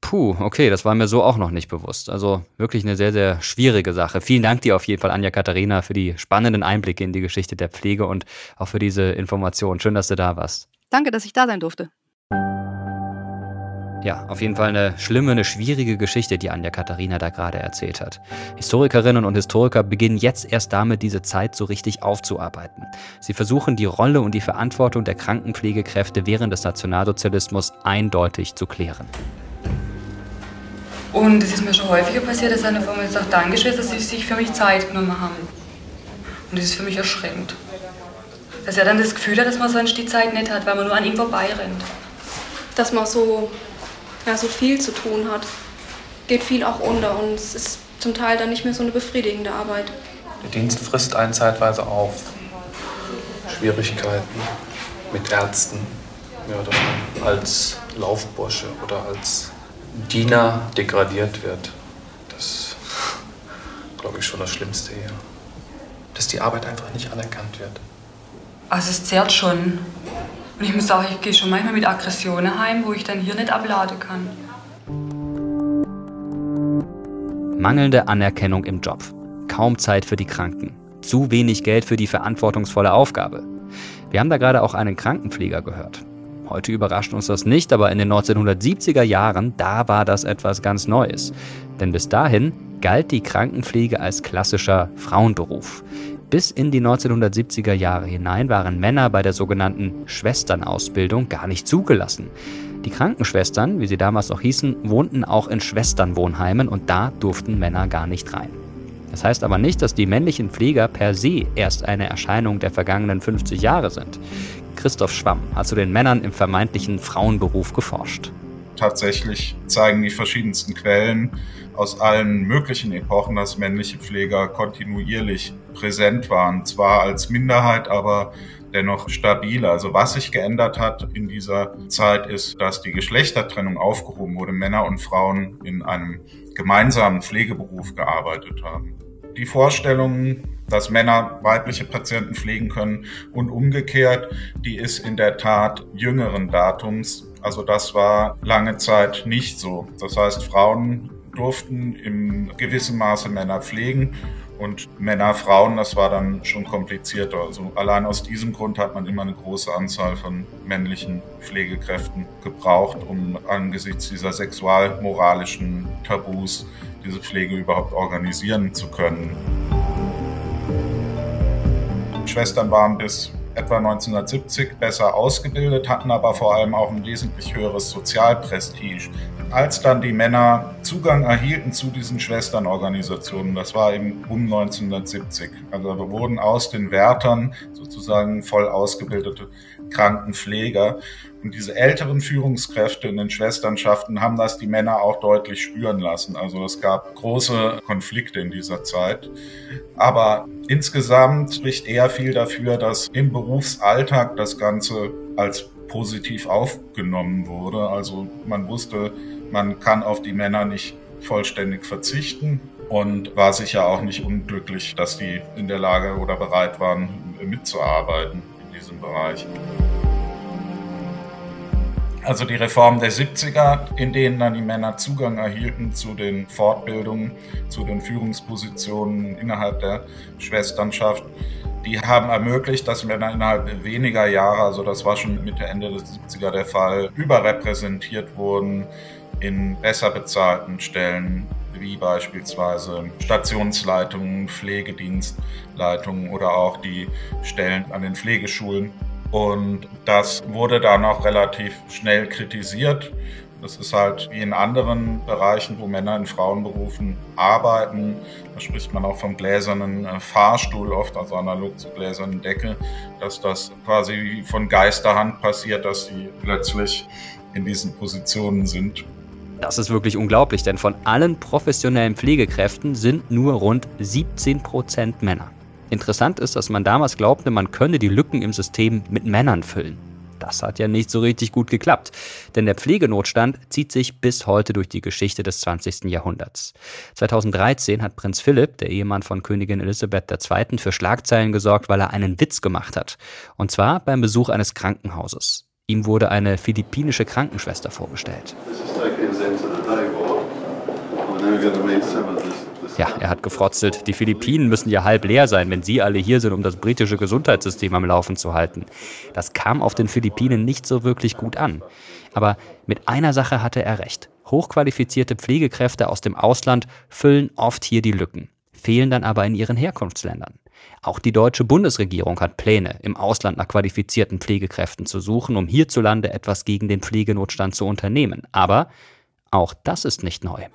Puh, okay, das war mir so auch noch nicht bewusst. Also wirklich eine sehr, sehr schwierige Sache. Vielen Dank dir auf jeden Fall, Anja-Katharina, für die spannenden Einblicke in die Geschichte der Pflege und auch für diese Information. Schön, dass du da warst. Danke, dass ich da sein durfte. Ja, auf jeden Fall eine schlimme, eine schwierige Geschichte, die Anja-Katharina da gerade erzählt hat. Historikerinnen und Historiker beginnen jetzt erst damit, diese Zeit so richtig aufzuarbeiten. Sie versuchen, die Rolle und die Verantwortung der Krankenpflegekräfte während des Nationalsozialismus eindeutig zu klären. Und es ist mir schon häufiger passiert, dass eine Firma jetzt sagt, Dankeschön, dass sie sich für mich Zeit genommen haben. Und das ist für mich erschreckend. Dass er dann das Gefühl hat, dass man sonst die Zeit nicht hat, weil man nur an ihm vorbeirennt. Dass man so, ja, so viel zu tun hat, geht viel auch unter und es ist zum Teil dann nicht mehr so eine befriedigende Arbeit. Der Dienst frisst einen zeitweise auf. Schwierigkeiten mit Ärzten, ja, dass man als Laufbursche oder als Diener degradiert wird. Das ist, glaube ich, schon das Schlimmste hier. Dass die Arbeit einfach nicht anerkannt wird. Also es zerrt schon. Und ich muss sagen, ich gehe schon manchmal mit Aggressionen heim, wo ich dann hier nicht abladen kann. Mangelnde Anerkennung im Job. Kaum Zeit für die Kranken. Zu wenig Geld für die verantwortungsvolle Aufgabe. Wir haben da gerade auch einen Krankenpfleger gehört. Heute überrascht uns das nicht, aber in den neunzehnhundertsiebziger Jahren, da war das etwas ganz Neues. Denn bis dahin galt die Krankenpflege als klassischer Frauenberuf. Bis in die neunzehnhundertsiebziger Jahre hinein waren Männer bei der sogenannten Schwesternausbildung gar nicht zugelassen. Die Krankenschwestern, wie sie damals noch hießen, wohnten auch in Schwesternwohnheimen und da durften Männer gar nicht rein. Das heißt aber nicht, dass die männlichen Pfleger per se erst eine Erscheinung der vergangenen fünfzig Jahre sind. Christoph Schwamm hat zu den Männern im vermeintlichen Frauenberuf geforscht. Tatsächlich zeigen die verschiedensten Quellen aus allen möglichen Epochen, dass männliche Pfleger kontinuierlich präsent waren. Zwar als Minderheit, aber dennoch stabil. Also was sich geändert hat in dieser Zeit ist, dass die Geschlechtertrennung aufgehoben wurde. Männer und Frauen in einem gemeinsamen Pflegeberuf gearbeitet haben. Die Vorstellung, dass Männer weibliche Patienten pflegen können und umgekehrt, die ist in der Tat jüngeren Datums. Also das war lange Zeit nicht so. Das heißt, Frauen durften in gewissem Maße Männer pflegen und Männer, Frauen, das war dann schon komplizierter. Also allein aus diesem Grund hat man immer eine große Anzahl von männlichen Pflegekräften gebraucht, um angesichts dieser sexualmoralischen Tabus diese Pflege überhaupt organisieren zu können. Schwestern waren bis etwa neunzehnhundertsiebzig besser ausgebildet, hatten aber vor allem auch ein wesentlich höheres Sozialprestige. Als dann die Männer Zugang erhielten zu diesen Schwesternorganisationen, das war eben um neunzehnhundertsiebzig, also da wurden aus den Wärtern sozusagen voll ausgebildete Krankenpfleger. Und diese älteren Führungskräfte in den Schwesternschaften haben das die Männer auch deutlich spüren lassen. Also es gab große Konflikte in dieser Zeit. Aber insgesamt spricht eher viel dafür, dass im Berufsalltag das Ganze als positiv aufgenommen wurde. Also man wusste, man kann auf die Männer nicht vollständig verzichten und war sicher auch nicht unglücklich, dass die in der Lage oder bereit waren, mitzuarbeiten in diesem Bereich. Also die Reformen der siebziger, in denen dann die Männer Zugang erhielten zu den Fortbildungen, zu den Führungspositionen innerhalb der Schwesternschaft, die haben ermöglicht, dass Männer innerhalb weniger Jahre, also das war schon Mitte, Ende der siebziger der Fall, überrepräsentiert wurden in besser bezahlten Stellen, wie beispielsweise Stationsleitungen, Pflegedienstleitungen oder auch die Stellen an den Pflegeschulen. Und das wurde dann auch relativ schnell kritisiert. Das ist halt wie in anderen Bereichen, wo Männer in Frauenberufen arbeiten. Da spricht man auch vom gläsernen Fahrstuhl, oft also analog zur gläsernen Decke, dass das quasi wie von Geisterhand passiert, dass sie plötzlich in diesen Positionen sind. Das ist wirklich unglaublich, denn von allen professionellen Pflegekräften sind nur rund siebzehn Prozent Männer. Interessant ist, dass man damals glaubte, man könne die Lücken im System mit Männern füllen. Das hat ja nicht so richtig gut geklappt, denn der Pflegenotstand zieht sich bis heute durch die Geschichte des zwanzigsten Jahrhunderts. zweitausenddreizehn hat Prinz Philipp, der Ehemann von Königin Elisabeth der Zweiten, für Schlagzeilen gesorgt, weil er einen Witz gemacht hat. Und zwar beim Besuch eines Krankenhauses. Ihm wurde eine philippinische Krankenschwester vorgestellt. Ja, er hat gefrotzelt. Die Philippinen müssen ja halb leer sein, wenn Sie alle hier sind, um das britische Gesundheitssystem am Laufen zu halten. Das kam auf den Philippinen nicht so wirklich gut an. Aber mit einer Sache hatte er recht. Hochqualifizierte Pflegekräfte aus dem Ausland füllen oft hier die Lücken, fehlen dann aber in ihren Herkunftsländern. Auch die deutsche Bundesregierung hat Pläne, im Ausland nach qualifizierten Pflegekräften zu suchen, um hierzulande etwas gegen den Pflegenotstand zu unternehmen. Aber auch das ist nicht neu.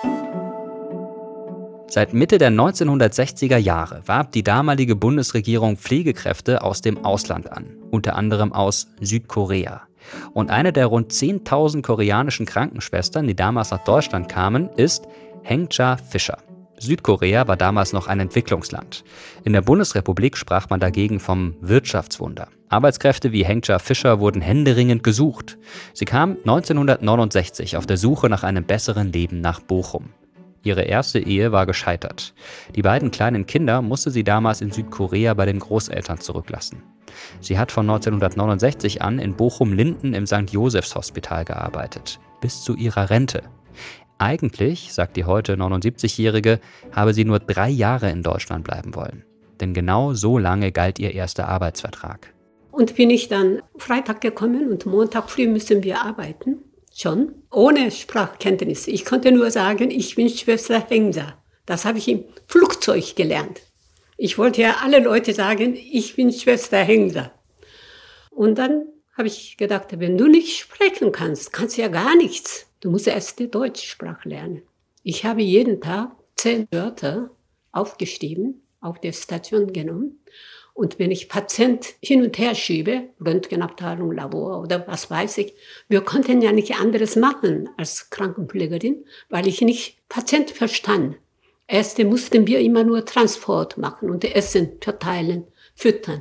Seit Mitte der neunzehnhundertsechziger Jahre warb die damalige Bundesregierung Pflegekräfte aus dem Ausland an, unter anderem aus Südkorea. Und eine der rund zehntausend koreanischen Krankenschwestern, die damals nach Deutschland kamen, ist Heng-Ja Fischer. Südkorea war damals noch ein Entwicklungsland. In der Bundesrepublik sprach man dagegen vom Wirtschaftswunder. Arbeitskräfte wie Heng-Ja Fischer wurden händeringend gesucht. Sie kam neunzehnhundertneunundsechzig auf der Suche nach einem besseren Leben nach Bochum. Ihre erste Ehe war gescheitert. Die beiden kleinen Kinder musste sie damals in Südkorea bei den Großeltern zurücklassen. Sie hat von neunzehnhundertneunundsechzig an in Bochum-Linden im Sankt Josephs Hospital gearbeitet, bis zu ihrer Rente. Eigentlich, sagt die heute neunundsiebzigjährige, habe sie nur drei Jahre in Deutschland bleiben wollen. Denn genau so lange galt ihr erster Arbeitsvertrag. Und bin ich dann Freitag gekommen und Montag früh müssen wir arbeiten. Schon, ohne Sprachkenntnis. Ich konnte nur sagen, ich bin Schwester Heng-Ja. Das habe ich im Flugzeug gelernt. Ich wollte ja alle Leute sagen, ich bin Schwester Heng-Ja. Und dann habe ich gedacht, wenn du nicht sprechen kannst, kannst du ja gar nichts. Du musst erst die Deutschsprache lernen. Ich habe jeden Tag zehn Wörter aufgeschrieben, auf der Station genommen. Und wenn ich Patient hin und her schiebe, Röntgenabteilung, Labor oder was weiß ich, wir konnten ja nicht anderes machen als Krankenpflegerin, weil ich nicht Patient verstand. Erst mussten wir immer nur Transport machen und Essen verteilen, füttern.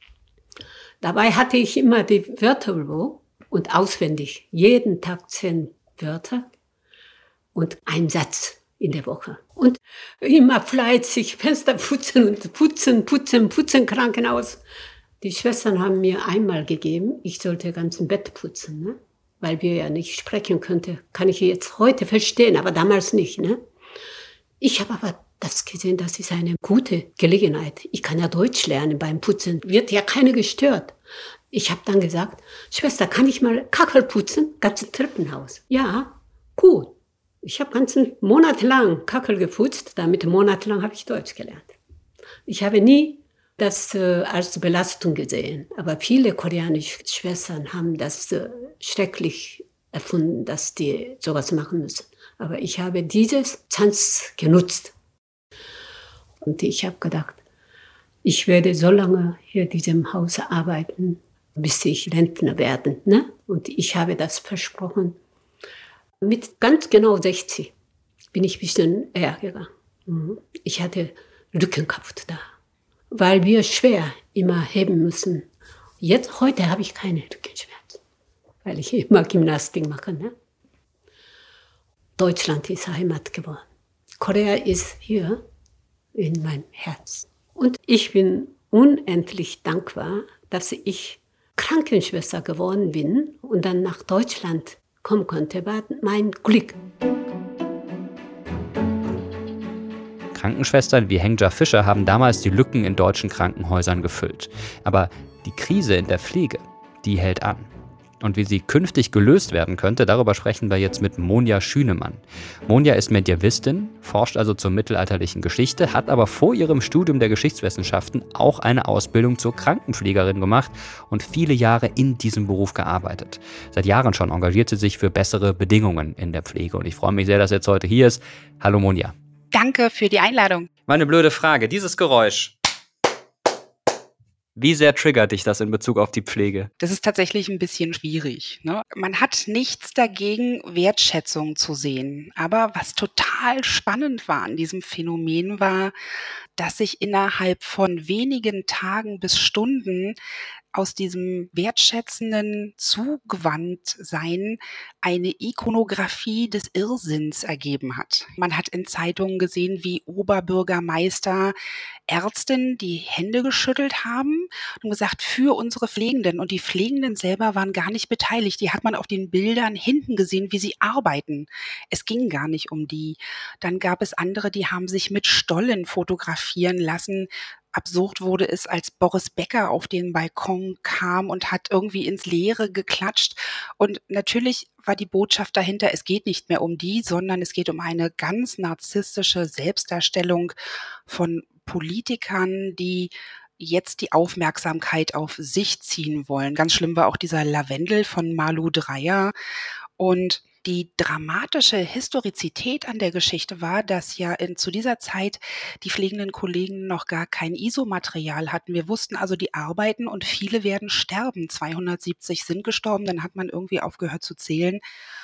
Dabei hatte ich immer die Wörterbuch und auswendig jeden Tag zehn Wörter und ein Satz in der Woche. Und immer fleißig Fenster putzen und putzen, putzen, putzen, Krankenhaus. Die Schwestern haben mir einmal gegeben, ich sollte ganz ein Bett putzen, ne? Weil wir ja nicht sprechen könnten. Kann ich jetzt heute verstehen, aber damals nicht. Ne? Ich habe aber das gesehen, das ist eine gute Gelegenheit. Ich kann ja Deutsch lernen beim Putzen, wird ja keiner gestört. Ich habe dann gesagt, Schwester, kann ich mal Kachel putzen? Ganzes Treppenhaus. Ja, gut. Ich habe ganzen Monat lang Kachel geputzt, damit monatelang habe ich Deutsch gelernt. Ich habe nie das äh, als Belastung gesehen, aber viele koreanische Schwestern haben das äh, schrecklich erfunden, dass die sowas machen müssen. Aber ich habe dieses Chance genutzt. Und ich habe gedacht, ich werde so lange hier in diesem Haus arbeiten, bis ich Rentner werde. Ne? Und ich habe das versprochen. Mit ganz genau sechzig bin ich ein bisschen eher gegangen. Ich hatte Rücken kaputt da, weil wir schwer immer heben müssen. Jetzt, heute habe ich keine Rückenschmerzen, weil ich immer Gymnastik mache. Ne? Deutschland ist Heimat geworden. Korea ist hier in meinem Herz. Und ich bin unendlich dankbar, dass ich Krankenschwester geworden bin und dann nach Deutschland kommen konnte, war mein Glück. Krankenschwestern wie Heng-Ja Fischer haben damals die Lücken in deutschen Krankenhäusern gefüllt. Aber die Krise in der Pflege, die hält an. Und wie sie künftig gelöst werden könnte, darüber sprechen wir jetzt mit Monja Schünemann. Monja ist Medievistin, forscht also zur mittelalterlichen Geschichte, hat aber vor ihrem Studium der Geschichtswissenschaften auch eine Ausbildung zur Krankenpflegerin gemacht und viele Jahre in diesem Beruf gearbeitet. Seit Jahren schon engagiert sie sich für bessere Bedingungen in der Pflege. Und ich freue mich sehr, dass sie jetzt heute hier ist. Hallo Monja. Danke für die Einladung. Meine blöde Frage, dieses Geräusch. Wie sehr triggert dich das in Bezug auf die Pflege? Das ist tatsächlich ein bisschen schwierig, ne? Man hat nichts dagegen, Wertschätzung zu sehen. Aber was total spannend war an diesem Phänomen war, dass sich innerhalb von wenigen Tagen bis Stunden aus diesem wertschätzenden Zugewandtsein eine Ikonografie des Irrsinns ergeben hat. Man hat in Zeitungen gesehen, wie Oberbürgermeister Ärztinnen die Hände geschüttelt haben und gesagt, für unsere Pflegenden. Und die Pflegenden selber waren gar nicht beteiligt. Die hat man auf den Bildern hinten gesehen, wie sie arbeiten. Es ging gar nicht um die. Dann gab es andere, die haben sich mit Stollen fotografieren lassen. Absurd wurde es, als Boris Becker auf den Balkon kam und hat irgendwie ins Leere geklatscht. Und natürlich war die Botschaft dahinter, es geht nicht mehr um die, sondern es geht um eine ganz narzisstische Selbstdarstellung von Politikern, die jetzt die Aufmerksamkeit auf sich ziehen wollen. Ganz schlimm war auch dieser Lavendel von Malu Dreyer. Und die dramatische Historizität an der Geschichte war, dass ja in, zu dieser Zeit die pflegenden Kollegen noch gar kein Isomaterial hatten. Wir wussten also, die arbeiten und viele werden sterben. zweihundertsiebzig sind gestorben, dann hat man irgendwie aufgehört zu zählen.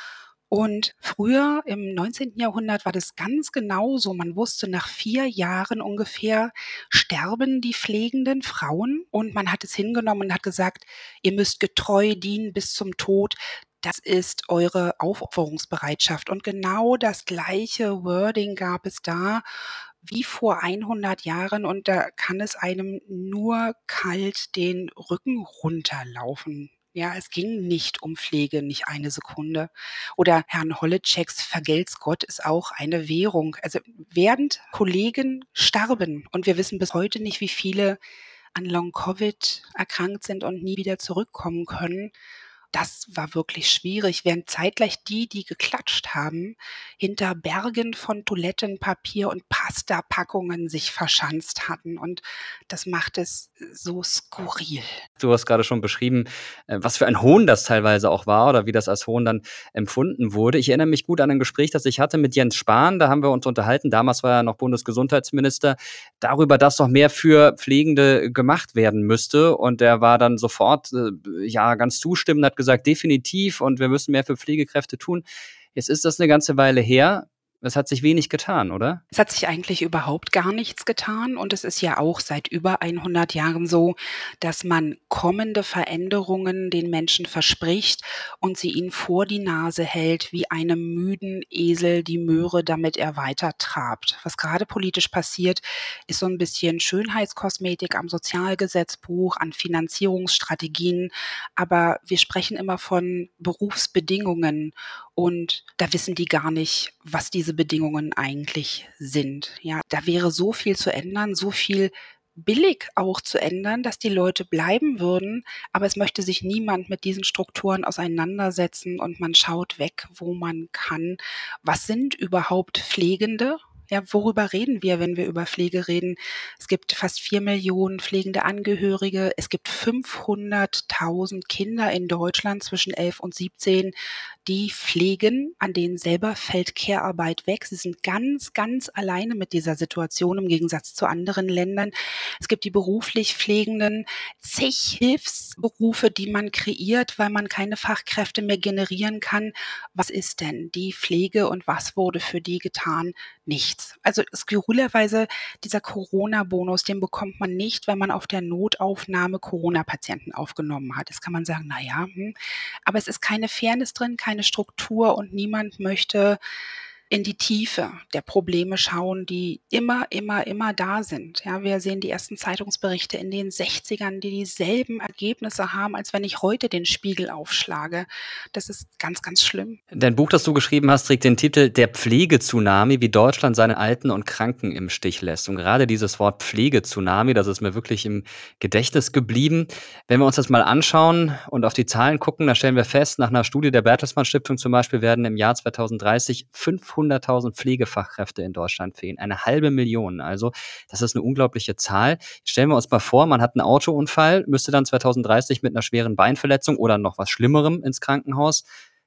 Und früher im neunzehnten Jahrhundert war das ganz genau so. Man wusste, nach vier Jahren ungefähr sterben die pflegenden Frauen und man hat es hingenommen und hat gesagt, ihr müsst getreu dienen bis zum Tod. Das ist eure Aufopferungsbereitschaft. Und genau das gleiche Wording gab es da wie vor hundert Jahren. Und da kann es einem nur kalt den Rücken runterlaufen. Ja, es ging nicht um Pflege, nicht eine Sekunde. Oder Herrn Holleczeks Vergelt's Gott ist auch eine Währung. Also während Kollegen starben, und wir wissen bis heute nicht, wie viele an Long-Covid erkrankt sind und nie wieder zurückkommen können, das war wirklich schwierig, während zeitgleich die, die geklatscht haben, hinter Bergen von Toilettenpapier und Pastapackungen sich verschanzt hatten. Und das macht es so skurril. Du hast gerade schon beschrieben, was für ein Hohn das teilweise auch war oder wie das als Hohn dann empfunden wurde. Ich erinnere mich gut an ein Gespräch, das ich hatte mit Jens Spahn. Da haben wir uns unterhalten, damals war er noch Bundesgesundheitsminister, darüber, dass doch mehr für Pflegende gemacht werden müsste. Und er war dann sofort ja ganz zustimmend, hat gesagt, gesagt, definitiv, und wir müssen mehr für Pflegekräfte tun. Jetzt ist das eine ganze Weile her. Es hat sich wenig getan, oder? Es hat sich eigentlich überhaupt gar nichts getan. Und es ist ja auch seit über hundert Jahren so, dass man kommende Veränderungen den Menschen verspricht und sie ihnen vor die Nase hält, wie einem müden Esel die Möhre, damit er weiter trabt. Was gerade politisch passiert, ist so ein bisschen Schönheitskosmetik am Sozialgesetzbuch, an Finanzierungsstrategien. Aber wir sprechen immer von Berufsbedingungen. Und da wissen die gar nicht, was diese Bedingungen eigentlich sind. Ja, da wäre so viel zu ändern, so viel billig auch zu ändern, dass die Leute bleiben würden. Aber es möchte sich niemand mit diesen Strukturen auseinandersetzen und man schaut weg, wo man kann. Was sind überhaupt Pflegende? Ja, worüber reden wir, wenn wir über Pflege reden? Es gibt fast vier Millionen pflegende Angehörige. Es gibt fünfhunderttausend Kinder in Deutschland zwischen elf und siebzehn, die pflegen, an denen selber fällt Care-Arbeit weg. Sie sind ganz, ganz alleine mit dieser Situation im Gegensatz zu anderen Ländern. Es gibt die beruflich Pflegenden, zig Hilfsberufe, die man kreiert, weil man keine Fachkräfte mehr generieren kann. Was ist denn die Pflege und was wurde für die getan? Nichts. Also skurrilerweise, dieser Corona-Bonus, den bekommt man nicht, wenn man auf der Notaufnahme Corona-Patienten aufgenommen hat. Das kann man sagen, naja, hm. aber es ist keine Fairness drin, keine Struktur und niemand möchte in die Tiefe der Probleme schauen, die immer, immer, immer da sind. Ja, wir sehen die ersten Zeitungsberichte in den sechzigern, die dieselben Ergebnisse haben, als wenn ich heute den Spiegel aufschlage. Das ist ganz, ganz schlimm. Dein Buch, das du geschrieben hast, trägt den Titel Der Pflege-Tsunami, wie Deutschland seine Alten und Kranken im Stich lässt. Und gerade dieses Wort Pflege-Tsunami, das ist mir wirklich im Gedächtnis geblieben. Wenn wir uns das mal anschauen und auf die Zahlen gucken, da stellen wir fest, nach einer Studie der Bertelsmann Stiftung zum Beispiel werden im Jahr zweitausenddreißig fünfhunderttausend Pflegefachkräfte in Deutschland fehlen. Eine halbe Million. Also das ist eine unglaubliche Zahl. Jetzt stellen wir uns mal vor, man hat einen Autounfall, müsste dann zweitausenddreißig mit einer schweren Beinverletzung oder noch was Schlimmerem ins Krankenhaus.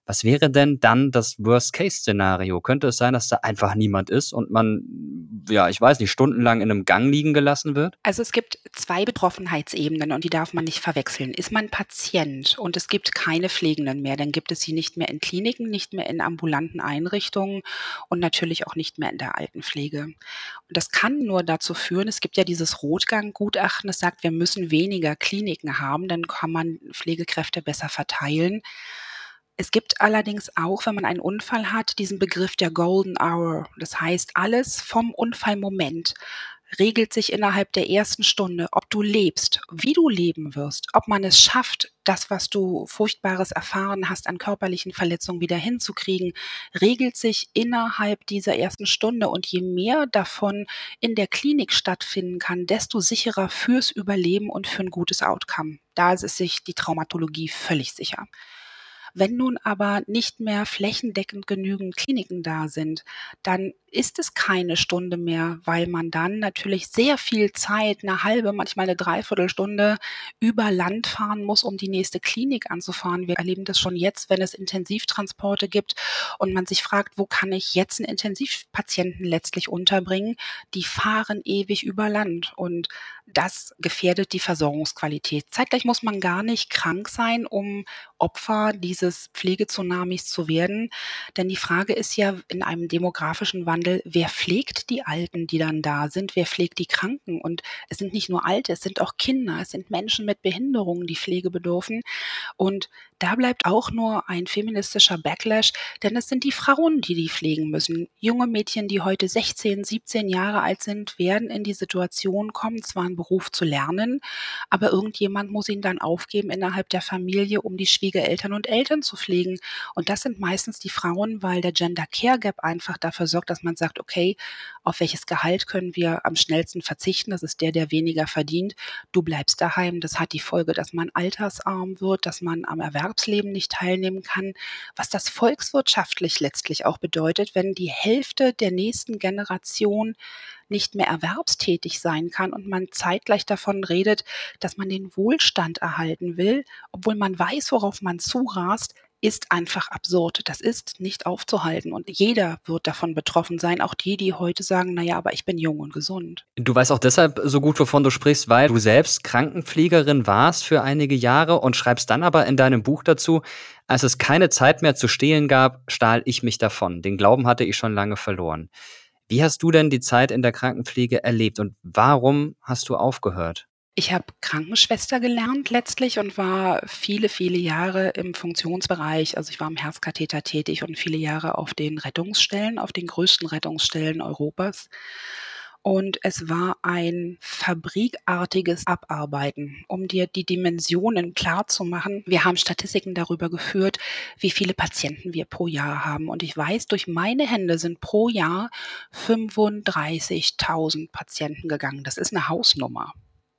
Was wäre denn dann das Worst-Case-Szenario? Könnte es sein, dass da einfach niemand ist und man, ja, ich weiß nicht, stundenlang in einem Gang liegen gelassen wird? Also es gibt zwei Betroffenheitsebenen und die darf man nicht verwechseln. Ist man Patient und es gibt keine Pflegenden mehr, dann gibt es sie nicht mehr in Kliniken, nicht mehr in ambulanten Einrichtungen und natürlich auch nicht mehr in der Altenpflege. Und das kann nur dazu führen, es gibt ja dieses Rotgang-Gutachten, das sagt, wir müssen weniger Kliniken haben, dann kann man Pflegekräfte besser verteilen. Es gibt allerdings auch, wenn man einen Unfall hat, diesen Begriff der Golden Hour. Das heißt, alles vom Unfallmoment regelt sich innerhalb der ersten Stunde, ob du lebst, wie du leben wirst, ob man es schafft, das, was du Furchtbares erfahren hast an körperlichen Verletzungen wieder hinzukriegen, regelt sich innerhalb dieser ersten Stunde. Und je mehr davon in der Klinik stattfinden kann, desto sicherer fürs Überleben und für ein gutes Outcome. Da ist es sich die Traumatologie völlig sicher. Wenn nun aber nicht mehr flächendeckend genügend Kliniken da sind, dann ist es keine Stunde mehr, weil man dann natürlich sehr viel Zeit, eine halbe, manchmal eine Dreiviertelstunde über Land fahren muss, um die nächste Klinik anzufahren. Wir erleben das schon jetzt, wenn es Intensivtransporte gibt und man sich fragt, wo kann ich jetzt einen Intensivpatienten letztlich unterbringen? Die fahren ewig über Land und das gefährdet die Versorgungsqualität. Zeitgleich muss man gar nicht krank sein, um Opfer dieses Pflegetsunamis zu werden. Denn die Frage ist ja in einem demografischen Wandel, wer pflegt die Alten, die dann da sind? Wer pflegt die Kranken? Und es sind nicht nur Alte, es sind auch Kinder, es sind Menschen mit Behinderungen, die Pflege bedürfen. Und da bleibt auch nur ein feministischer Backlash, denn es sind die Frauen, die die pflegen müssen. Junge Mädchen, die heute sechzehn, siebzehn Jahre alt sind, werden in die Situation kommen, zwar einen Beruf zu lernen, aber irgendjemand muss ihn dann aufgeben innerhalb der Familie, um die Schwiegereltern und Eltern zu pflegen. Und das sind meistens die Frauen, weil der Gender Care Gap einfach dafür sorgt, dass man sagt, okay, auf welches Gehalt können wir am schnellsten verzichten? Das ist der, der weniger verdient. Du bleibst daheim. Das hat die Folge, dass man altersarm wird, dass man am Erwerbsleben nicht teilnehmen kann, was das volkswirtschaftlich letztlich auch bedeutet, wenn die Hälfte der nächsten Generation nicht mehr erwerbstätig sein kann und man zeitgleich davon redet, dass man den Wohlstand erhalten will, obwohl man weiß, worauf man zurast, ist einfach absurd. Das ist nicht aufzuhalten und jeder wird davon betroffen sein, auch die, die heute sagen, naja, aber ich bin jung und gesund. Du weißt auch deshalb so gut, wovon du sprichst, weil du selbst Krankenpflegerin warst für einige Jahre und schreibst dann aber in deinem Buch dazu, als es keine Zeit mehr zu stehlen gab, stahl ich mich davon. Den Glauben hatte ich schon lange verloren. Wie hast du denn die Zeit in der Krankenpflege erlebt und warum hast du aufgehört? Ich habe Krankenschwester gelernt letztlich und war viele, viele Jahre im Funktionsbereich. Also ich war im Herzkatheter tätig und viele Jahre auf den Rettungsstellen, auf den größten Rettungsstellen Europas. Und es war ein fabrikartiges Abarbeiten, um dir die Dimensionen klar zu machen. Wir haben Statistiken darüber geführt, wie viele Patienten wir pro Jahr haben. Und ich weiß, durch meine Hände sind pro Jahr fünfunddreißigtausend Patienten gegangen. Das ist eine Hausnummer.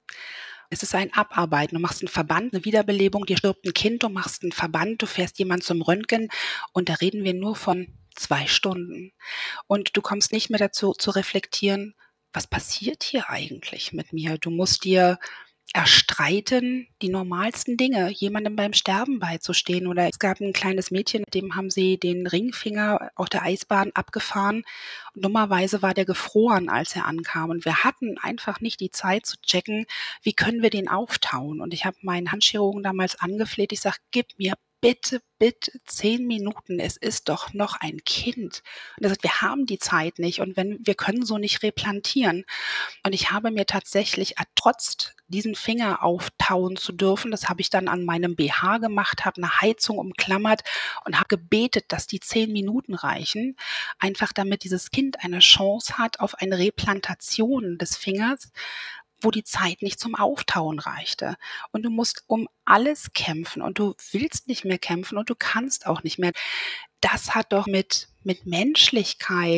Es ist ein Abarbeiten. Du machst einen Verband, eine Wiederbelebung, dir stirbt ein Kind, du machst einen Verband, du fährst jemand zum Röntgen und da reden wir nur von zwei Stunden. Und du kommst nicht mehr dazu zu reflektieren, was passiert hier eigentlich mit mir? Du musst dir erstreiten, die normalsten Dinge, jemandem beim Sterben beizustehen. Oder es gab ein kleines Mädchen, dem haben sie den Ringfinger auf der Eisbahn abgefahren. Und dummerweise war der gefroren, als er ankam. Und wir hatten einfach nicht die Zeit zu checken, wie können wir den auftauen. Und ich habe meinen Handchirurgen damals angefleht. Ich sage, gib mir bitte, bitte zehn Minuten. Es ist doch noch ein Kind. Und er sagt, wir haben die Zeit nicht und wenn wir können so nicht replantieren. Und ich habe mir tatsächlich ertrotzt, diesen Finger auftauen zu dürfen. Das habe ich dann an meinem B H gemacht, habe eine Heizung umklammert und habe gebetet, dass die zehn Minuten reichen. Einfach damit dieses Kind eine Chance hat auf eine Replantation des Fingers, wo die Zeit nicht zum Auftauen reichte. Und du musst um alles kämpfen und du willst nicht mehr kämpfen und du kannst auch nicht mehr. Das hat doch mit, mit Menschlichkeit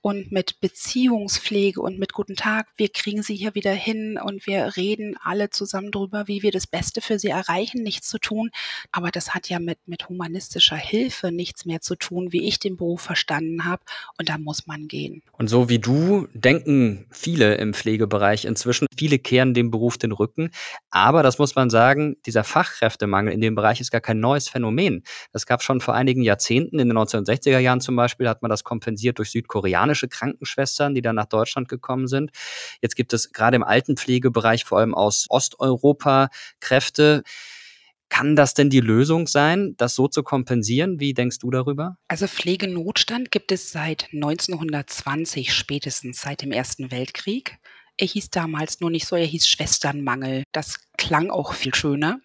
und mit Beziehungspflege und mit Guten Tag, wir kriegen sie hier wieder hin und wir reden alle zusammen drüber, wie wir das Beste für sie erreichen, nichts zu tun. Aber das hat ja mit, mit humanistischer Hilfe nichts mehr zu tun, wie ich den Beruf verstanden habe. Und da muss man gehen. Und so wie du denken viele im Pflegebereich inzwischen. Viele kehren dem Beruf den Rücken. Aber das muss man sagen, dieser Fachkräftemangel in dem Bereich ist gar kein neues Phänomen. Das gab schon vor einigen Jahrzehnten. In den neunzehnhundertsechziger Jahren zum Beispiel hat man das kompensiert durch südkoreanische Krankenschwestern, die dann nach Deutschland gekommen sind. Jetzt gibt es gerade im Altenpflegebereich vor allem aus Osteuropa Kräfte. Kann das denn die Lösung sein, das so zu kompensieren? Wie denkst du darüber? Also Pflegenotstand gibt es seit neunzehnhundertzwanzig, spätestens seit dem Ersten Weltkrieg. Er hieß damals nur nicht so, er hieß Schwesternmangel. Das klang auch viel schöner.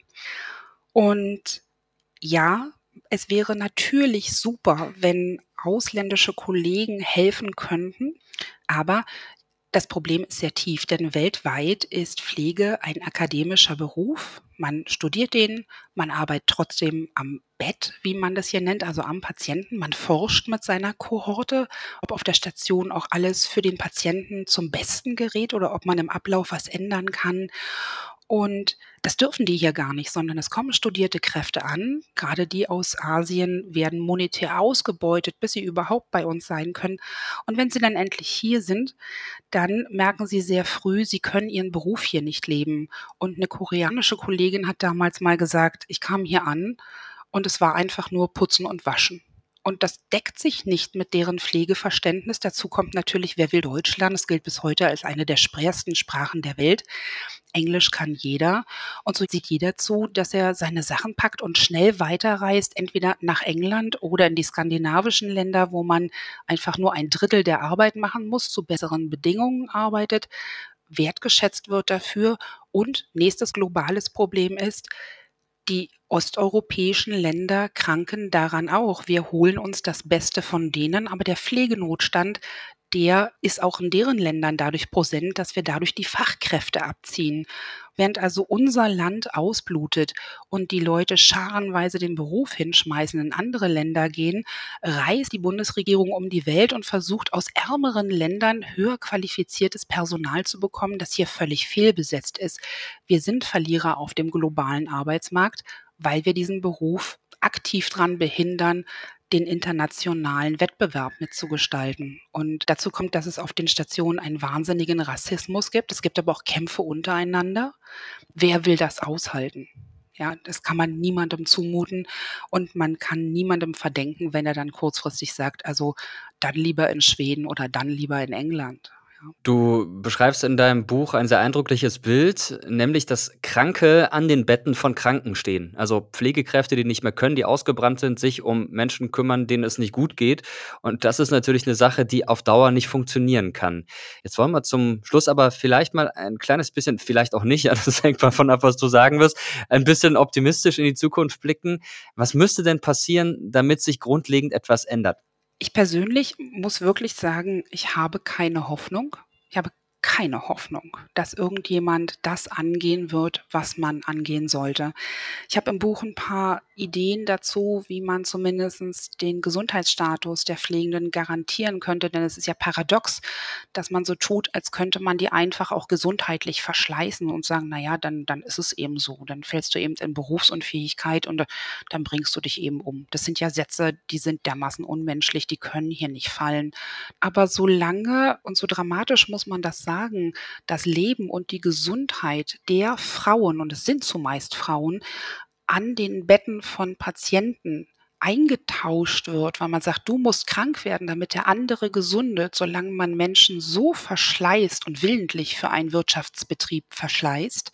Und ja, es wäre natürlich super, wenn ausländische Kollegen helfen könnten, aber das Problem ist sehr tief, denn weltweit ist Pflege ein akademischer Beruf. Man studiert den, man arbeitet trotzdem am Bett, wie man das hier nennt, also am Patienten. Man forscht mit seiner Kohorte, ob auf der Station auch alles für den Patienten zum Besten gerät oder ob man im Ablauf was ändern kann. Und das dürfen die hier gar nicht, sondern es kommen studierte Kräfte an. Gerade die aus Asien werden monetär ausgebeutet, bis sie überhaupt bei uns sein können. Und wenn sie dann endlich hier sind, dann merken sie sehr früh, sie können ihren Beruf hier nicht leben. Und eine koreanische Kollegin hat damals mal gesagt, ich kam hier an und es war einfach nur Putzen und Waschen. Und das deckt sich nicht mit deren Pflegeverständnis. Dazu kommt natürlich, wer will Deutsch lernen. Es gilt bis heute als eine der schwersten Sprachen der Welt. Englisch kann jeder. Und so sieht jeder zu, dass er seine Sachen packt und schnell weiterreist, entweder nach England oder in die skandinavischen Länder, wo man einfach nur ein Drittel der Arbeit machen muss, zu besseren Bedingungen arbeitet, wertgeschätzt wird dafür. Und nächstes globales Problem ist, die osteuropäischen Länder kranken daran auch. Wir holen uns das Beste von denen, aber der Pflegenotstand, der ist auch in deren Ländern dadurch präsent, dass wir dadurch die Fachkräfte abziehen. Während also unser Land ausblutet und die Leute scharenweise den Beruf hinschmeißen, in andere Länder gehen, reist die Bundesregierung um die Welt und versucht aus ärmeren Ländern höher qualifiziertes Personal zu bekommen, das hier völlig fehlbesetzt ist. Wir sind Verlierer auf dem globalen Arbeitsmarkt, weil wir diesen Beruf aktiv daran behindern, den internationalen Wettbewerb mitzugestalten. Und dazu kommt, dass es auf den Stationen einen wahnsinnigen Rassismus gibt. Es gibt aber auch Kämpfe untereinander. Wer will das aushalten? Ja, das kann man niemandem zumuten und man kann niemandem verdenken, wenn er dann kurzfristig sagt, also dann lieber in Schweden oder dann lieber in England. Du beschreibst in deinem Buch ein sehr eindrückliches Bild, nämlich dass Kranke an den Betten von Kranken stehen. Also Pflegekräfte, die nicht mehr können, die ausgebrannt sind, sich um Menschen kümmern, denen es nicht gut geht. Und das ist natürlich eine Sache, die auf Dauer nicht funktionieren kann. Jetzt wollen wir zum Schluss aber vielleicht mal ein kleines bisschen, vielleicht auch nicht, das hängt davon ab, was du sagen wirst, ein bisschen optimistisch in die Zukunft blicken. Was müsste denn passieren, damit sich grundlegend etwas ändert? Ich persönlich muss wirklich sagen, ich habe keine Hoffnung. Ich habe keine Hoffnung, dass irgendjemand das angehen wird, was man angehen sollte. Ich habe im Buch ein paar Ideen dazu, wie man zumindest den Gesundheitsstatus der Pflegenden garantieren könnte, denn es ist ja paradox, dass man so tut, als könnte man die einfach auch gesundheitlich verschleißen und sagen, naja, dann, dann ist es eben so, dann fällst du eben in Berufsunfähigkeit und dann bringst du dich eben um. Das sind ja Sätze, die sind dermaßen unmenschlich, die können hier nicht fallen. Aber so lange und so dramatisch muss man das sagen, das Leben und die Gesundheit der Frauen, und es sind zumeist Frauen, an den Betten von Patienten eingetauscht wird, weil man sagt, du musst krank werden, damit der andere gesundet, solange man Menschen so verschleißt und willentlich für einen Wirtschaftsbetrieb verschleißt,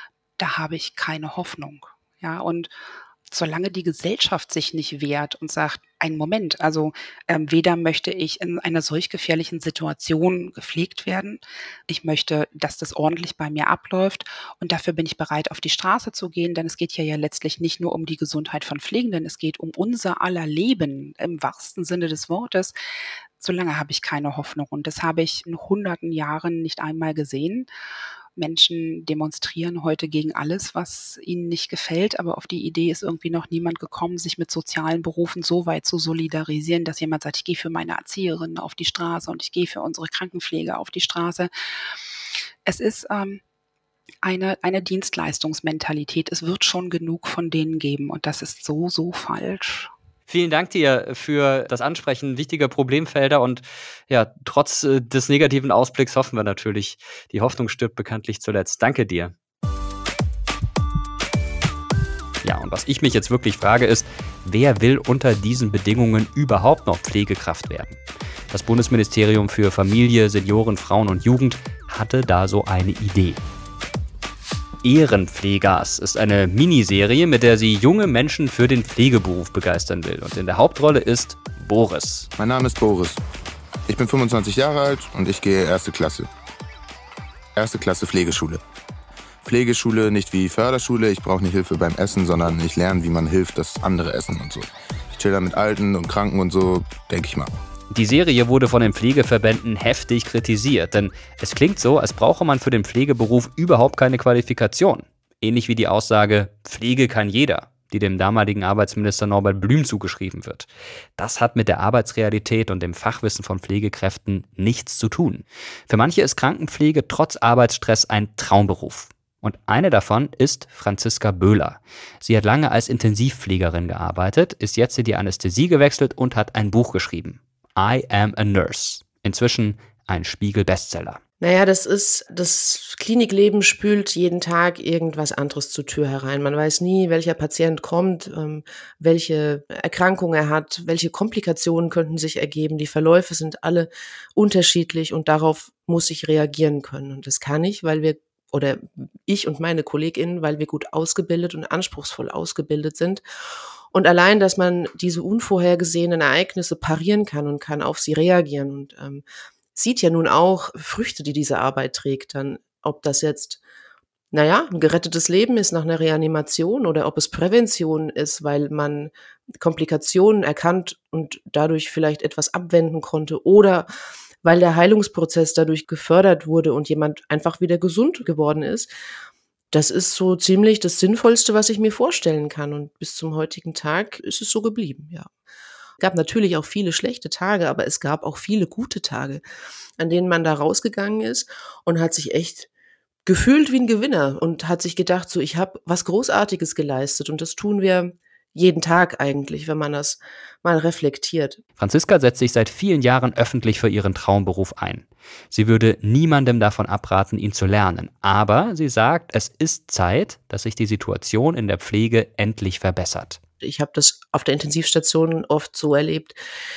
da habe ich keine Hoffnung. Ja, und solange die Gesellschaft sich nicht wehrt und sagt, ein Moment, also ähm, weder möchte ich in einer solch gefährlichen Situation gepflegt werden, ich möchte, dass das ordentlich bei mir abläuft und dafür bin ich bereit, auf die Straße zu gehen, denn es geht ja, ja letztlich nicht nur um die Gesundheit von Pflegenden, es geht um unser aller Leben im wahrsten Sinne des Wortes. Solange habe ich keine Hoffnung und das habe ich in hunderten Jahren nicht einmal gesehen. Menschen demonstrieren heute gegen alles, was ihnen nicht gefällt, aber auf die Idee ist irgendwie noch niemand gekommen, sich mit sozialen Berufen so weit zu solidarisieren, dass jemand sagt, ich gehe für meine Erzieherin auf die Straße und ich gehe für unsere Krankenpfleger auf die Straße. Es ist ähm, eine, eine Dienstleistungsmentalität. Es wird schon genug von denen geben und das ist so, so falsch. Vielen Dank dir für das Ansprechen wichtiger Problemfelder und ja, trotz äh, des negativen Ausblicks hoffen wir natürlich, die Hoffnung stirbt bekanntlich zuletzt. Danke dir. Ja, und was ich mich jetzt wirklich frage ist, wer will unter diesen Bedingungen überhaupt noch Pflegekraft werden? Das Bundesministerium für Familie, Senioren, Frauen und Jugend hatte da so eine Idee. Ehrenpflegers ist eine Miniserie, mit der sie junge Menschen für den Pflegeberuf begeistern will. Und in der Hauptrolle ist Boris. Mein Name ist Boris. Ich bin fünfundzwanzig Jahre alt und ich gehe erste Klasse. Erste Klasse Pflegeschule. Pflegeschule nicht wie Förderschule, ich brauche nicht Hilfe beim Essen, sondern ich lerne, wie man hilft, dass andere essen und so. Ich chill da mit Alten und Kranken und so, denke ich mal. Die Serie wurde von den Pflegeverbänden heftig kritisiert, denn es klingt so, als brauche man für den Pflegeberuf überhaupt keine Qualifikation. Ähnlich wie die Aussage, Pflege kann jeder, die dem damaligen Arbeitsminister Norbert Blüm zugeschrieben wird. Das hat mit der Arbeitsrealität und dem Fachwissen von Pflegekräften nichts zu tun. Für manche ist Krankenpflege trotz Arbeitsstress ein Traumberuf. Und eine davon ist Franziska Böhler. Sie hat lange als Intensivpflegerin gearbeitet, ist jetzt in die Anästhesie gewechselt und hat ein Buch geschrieben. I Am a Nurse. Inzwischen ein Spiegel-Bestseller. Naja, das ist, das Klinikleben spült jeden Tag irgendwas anderes zur Tür herein. Man weiß nie, welcher Patient kommt, ähm, welche Erkrankung er hat, welche Komplikationen könnten sich ergeben. Die Verläufe sind alle unterschiedlich und darauf muss ich reagieren können. Und das kann ich, weil wir, oder ich und meine KollegInnen, weil wir gut ausgebildet und anspruchsvoll ausgebildet sind. Und allein, dass man diese unvorhergesehenen Ereignisse parieren kann und kann auf sie reagieren und ähm, sieht ja nun auch Früchte, die diese Arbeit trägt, dann ob das jetzt, naja, ein gerettetes Leben ist nach einer Reanimation oder ob es Prävention ist, weil man Komplikationen erkannt und dadurch vielleicht etwas abwenden konnte oder weil der Heilungsprozess dadurch gefördert wurde und jemand einfach wieder gesund geworden ist. Das ist so ziemlich das Sinnvollste, was ich mir vorstellen kann. Und bis zum heutigen Tag ist es so geblieben, ja. Es gab natürlich auch viele schlechte Tage, aber es gab auch viele gute Tage, an denen man da rausgegangen ist und hat sich echt gefühlt wie ein Gewinner und hat sich gedacht, so, ich habe was Großartiges geleistet. Und das tun wir jeden Tag eigentlich, wenn man das mal reflektiert. Franziska setzt sich seit vielen Jahren öffentlich für ihren Traumberuf ein. Sie würde niemandem davon abraten, ihn zu lernen. Aber sie sagt, es ist Zeit, dass sich die Situation in der Pflege endlich verbessert. Ich habe das auf der Intensivstation oft so erlebt,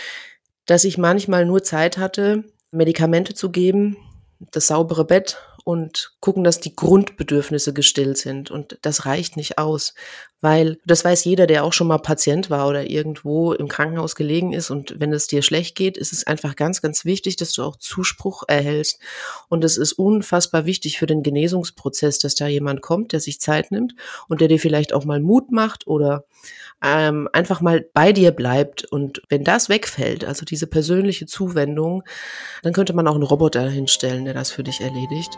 dass ich manchmal nur Zeit hatte, Medikamente zu geben, das saubere Bett und gucken, dass die Grundbedürfnisse gestillt sind. Und das reicht nicht aus, weil das weiß jeder, der auch schon mal Patient war oder irgendwo im Krankenhaus gelegen ist. Und wenn es dir schlecht geht, ist es einfach ganz, ganz wichtig, dass du auch Zuspruch erhältst. Und es ist unfassbar wichtig für den Genesungsprozess, dass da jemand kommt, der sich Zeit nimmt und der dir vielleicht auch mal Mut macht oder ähm, einfach mal bei dir bleibt. Und wenn das wegfällt, also diese persönliche Zuwendung, dann könnte man auch einen Roboter hinstellen, der das für dich erledigt.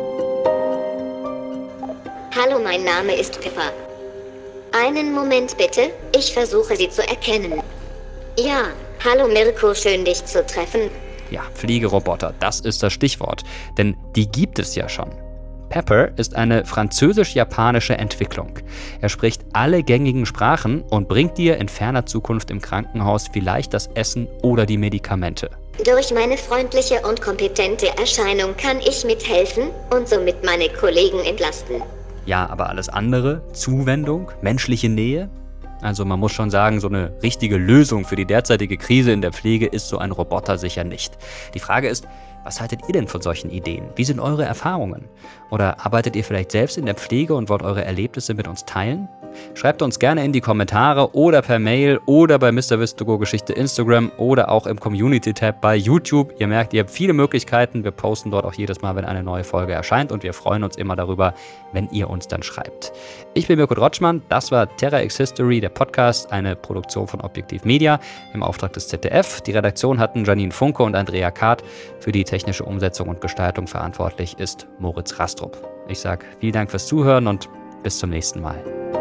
Hallo, mein Name ist Pippa. Einen Moment bitte, ich versuche Sie zu erkennen. Ja, hallo Mirko, schön dich zu treffen. Ja, Pflegeroboter, das ist das Stichwort, denn die gibt es ja schon. Pepper ist eine französisch-japanische Entwicklung. Er spricht alle gängigen Sprachen und bringt dir in ferner Zukunft im Krankenhaus vielleicht das Essen oder die Medikamente. Durch meine freundliche und kompetente Erscheinung kann ich mithelfen und somit meine Kollegen entlasten. Ja, aber alles andere, Zuwendung, menschliche Nähe? Also man muss schon sagen, so eine richtige Lösung für die derzeitige Krise in der Pflege ist so ein Roboter sicher nicht. Die Frage ist, was haltet ihr denn von solchen Ideen? Wie sind eure Erfahrungen? Oder arbeitet ihr vielleicht selbst in der Pflege und wollt eure Erlebnisse mit uns teilen? Schreibt uns gerne in die Kommentare oder per Mail oder bei Mister Wistogo Geschichte Instagram oder auch im Community-Tab bei YouTube. Ihr merkt, ihr habt viele Möglichkeiten. Wir posten dort auch jedes Mal, wenn eine neue Folge erscheint und wir freuen uns immer darüber, wenn ihr uns dann schreibt. Ich bin Mirko Drotschmann, das war Terra X History, der Podcast, eine Produktion von Objektiv Media im Auftrag des Z D F. Die Redaktion hatten Janine Funke und Andrea Kahrt. Für die technische Umsetzung und Gestaltung verantwortlich ist Moritz Rastrup. Ich sage vielen Dank fürs Zuhören und bis zum nächsten Mal.